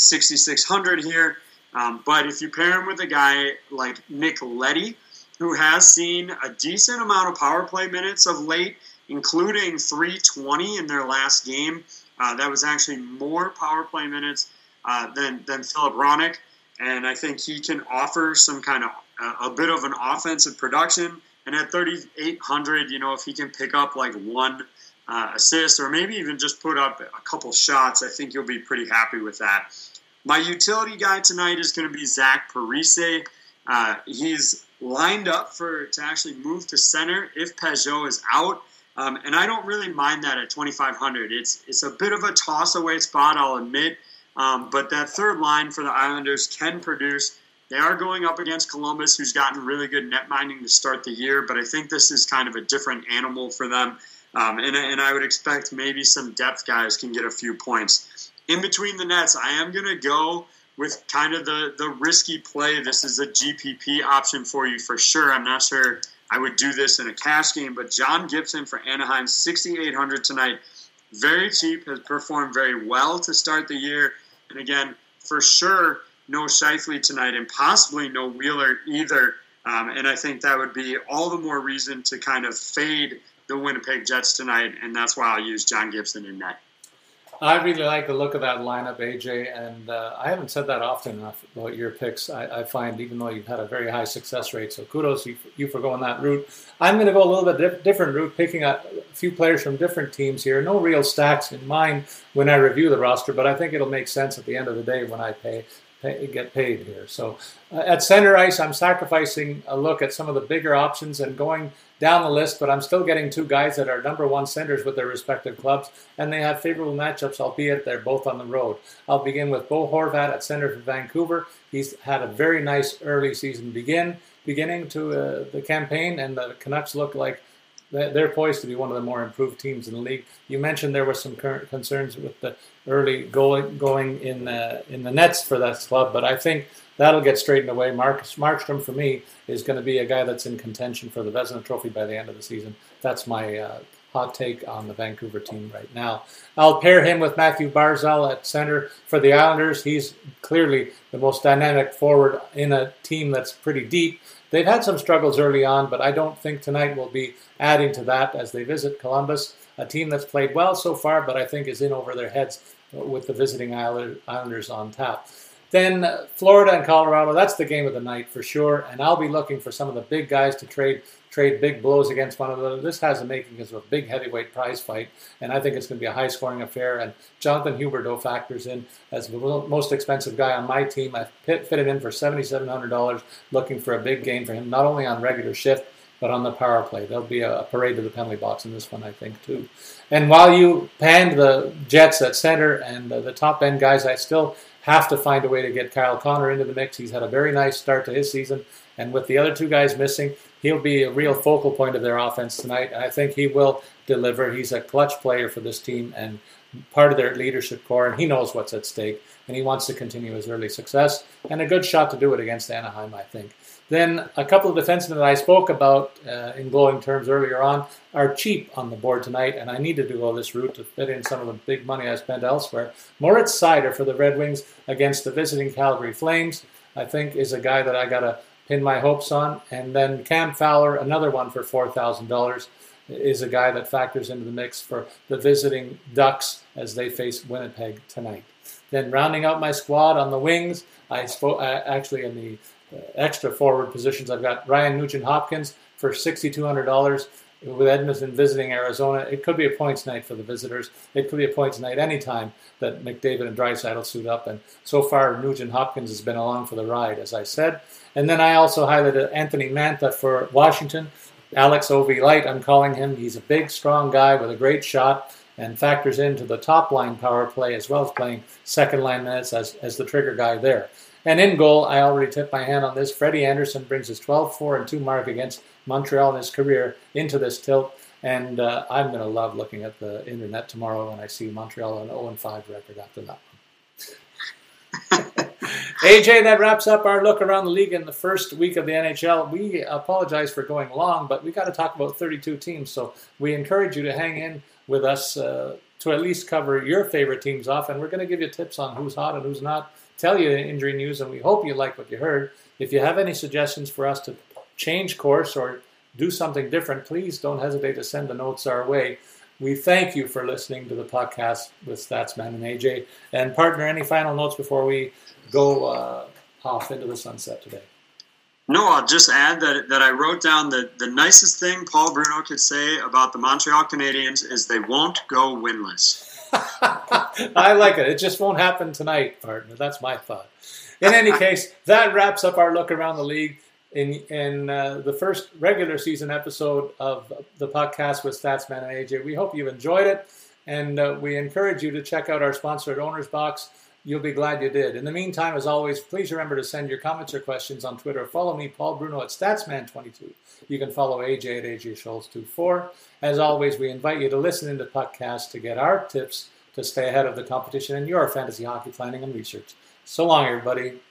6,600 here, but if you pair him with a guy like Nick Leddy, who has seen a decent amount of power play minutes of late, including 320 in their last game, that was actually more power play minutes than Philip Hronek, and I think he can offer some kind of a bit of an offensive production. And at 3,800, if he can pick up like one assist or maybe even just put up a couple shots, I think you'll be pretty happy with that. My utility guy tonight is going to be Zach Parise. He's lined up to actually move to center if Peugeot is out. And I don't really mind that at 2,500. It's a bit of a toss-away spot, I'll admit. But that third line for the Islanders can produce. They are going up against Columbus, who's gotten really good net minding to start the year, but I think this is kind of a different animal for them. And I would expect maybe some depth guys can get a few points. In between the nets, I am going to go with kind of the risky play. This is a GPP option for you for sure. I'm not sure I would do this in a cash game, but John Gibson for Anaheim, 6,800 tonight. Very cheap, has performed very well to start the year. And again, for sure, no Scheifele tonight, and possibly no Wheeler either. And I think that would be all the more reason to kind of fade the Winnipeg Jets tonight, and that's why I'll use John Gibson in net. I really like the look of that lineup, AJ, and I haven't said that often enough about your picks. I find, even though you've had a very high success rate, so kudos to you for going that route. I'm going to go a little bit different route, picking a few players from different teams here. No real stacks in mind when I review the roster, but I think it'll make sense at the end of the day when I get paid here. So at center ice, I'm sacrificing a look at some of the bigger options and going down the list, but I'm still getting two guys that are number one centers with their respective clubs, and they have favorable matchups, albeit they're both on the road. I'll begin with Bo Horvat at center for Vancouver. He's had a very nice early season beginning to the campaign, and the Canucks look like they're poised to be one of the more improved teams in the league. You mentioned there were some current concerns with the early going in the nets for that club, but I think that'll get straightened away. Markstrom, for me, is going to be a guy that's in contention for the Vezina Trophy by the end of the season. That's my hot take on the Vancouver team right now. I'll pair him with Matthew Barzal at center for the Islanders. He's clearly the most dynamic forward in a team that's pretty deep. They've had some struggles early on, but I don't think tonight will be adding to that as they visit Columbus, a team that's played well so far, but I think is in over their heads with the visiting Islanders on tap. Then Florida and Colorado, that's the game of the night for sure, and I'll be looking for some of the big guys to trade big blows against one another. This has the makings of a big heavyweight prize fight, and I think it's going to be a high-scoring affair, and Jonathan Huberdeau factors in as the most expensive guy on my team. I've fitted in for $7,700, looking for a big game for him, not only on regular shift, but on the power play. There'll be a parade to the penalty box in this one, I think, too. And while you panned the Jets at center and the top-end guys, I still have to find a way to get Kyle Connor into the mix. He's had a very nice start to his season, and with the other two guys missing, he'll be a real focal point of their offense tonight, and I think he will deliver. He's a clutch player for this team and part of their leadership core, and he knows what's at stake, and he wants to continue his early success, and a good shot to do it against Anaheim, I think. Then a couple of defensemen that I spoke about in glowing terms earlier on are cheap on the board tonight, and I needed to go this route to fit in some of the big money I spent elsewhere. Moritz Seider for the Red Wings against the visiting Calgary Flames, I think, is a guy that I got to pin my hopes on. And then Cam Fowler, another one for $4,000, is a guy that factors into the mix for the visiting Ducks as they face Winnipeg tonight. Then rounding out my squad on the wings, actually in the extra forward positions, I've got Ryan Nugent-Hopkins for $6,200 with Edmonton visiting Arizona. It could be a points night for the visitors. It could be a points night anytime that McDavid and Draisaitl suit up. And so far, Nugent-Hopkins has been along for the ride, as I said. And then I also highlighted Anthony Mantha for Washington. Alex Ovi-Light, I'm calling him. He's a big, strong guy with a great shot and factors into the top-line power play as well as playing second-line minutes as the trigger guy there. And in goal, I already tipped my hand on this. Freddie Anderson brings his 12-4-2 mark against Montreal in his career into this tilt. And I'm going to love looking at the internet tomorrow when I see Montreal an 0-5 record after that one. AJ, that wraps up our look around the league in the first week of the NHL. We apologize for going long, but we got to talk about 32 teams. So we encourage you to hang in with us to at least cover your favorite teams off. And we're going to give you tips on who's hot and who's not, tell you injury news, and we hope you like what you heard. If you have any suggestions for us to change course or do something different, please don't hesitate to send the notes our way. We thank you for listening to the podcast with Statsman and AJ. And partner, any final notes before we go off into the sunset today? No, I'll just add that I wrote down that the nicest thing Paul Bruno could say about the Montreal Canadiens is they won't go winless. I like it. It just won't happen tonight, partner. That's my thought. In any case, that wraps up our look around the league in the first regular season episode of the podcast with Statsman and AJ. We hope you enjoyed it, and we encourage you to check out our sponsor at Owner's Box. You'll be glad you did. In the meantime, as always, please remember to send your comments or questions on Twitter. Follow me, Paul Bruno, at Statsman22. You can follow AJ at AJSchultz24. As always, we invite you to listen into the podcast to get our tips to stay ahead of the competition in your fantasy hockey planning and research. So long, everybody.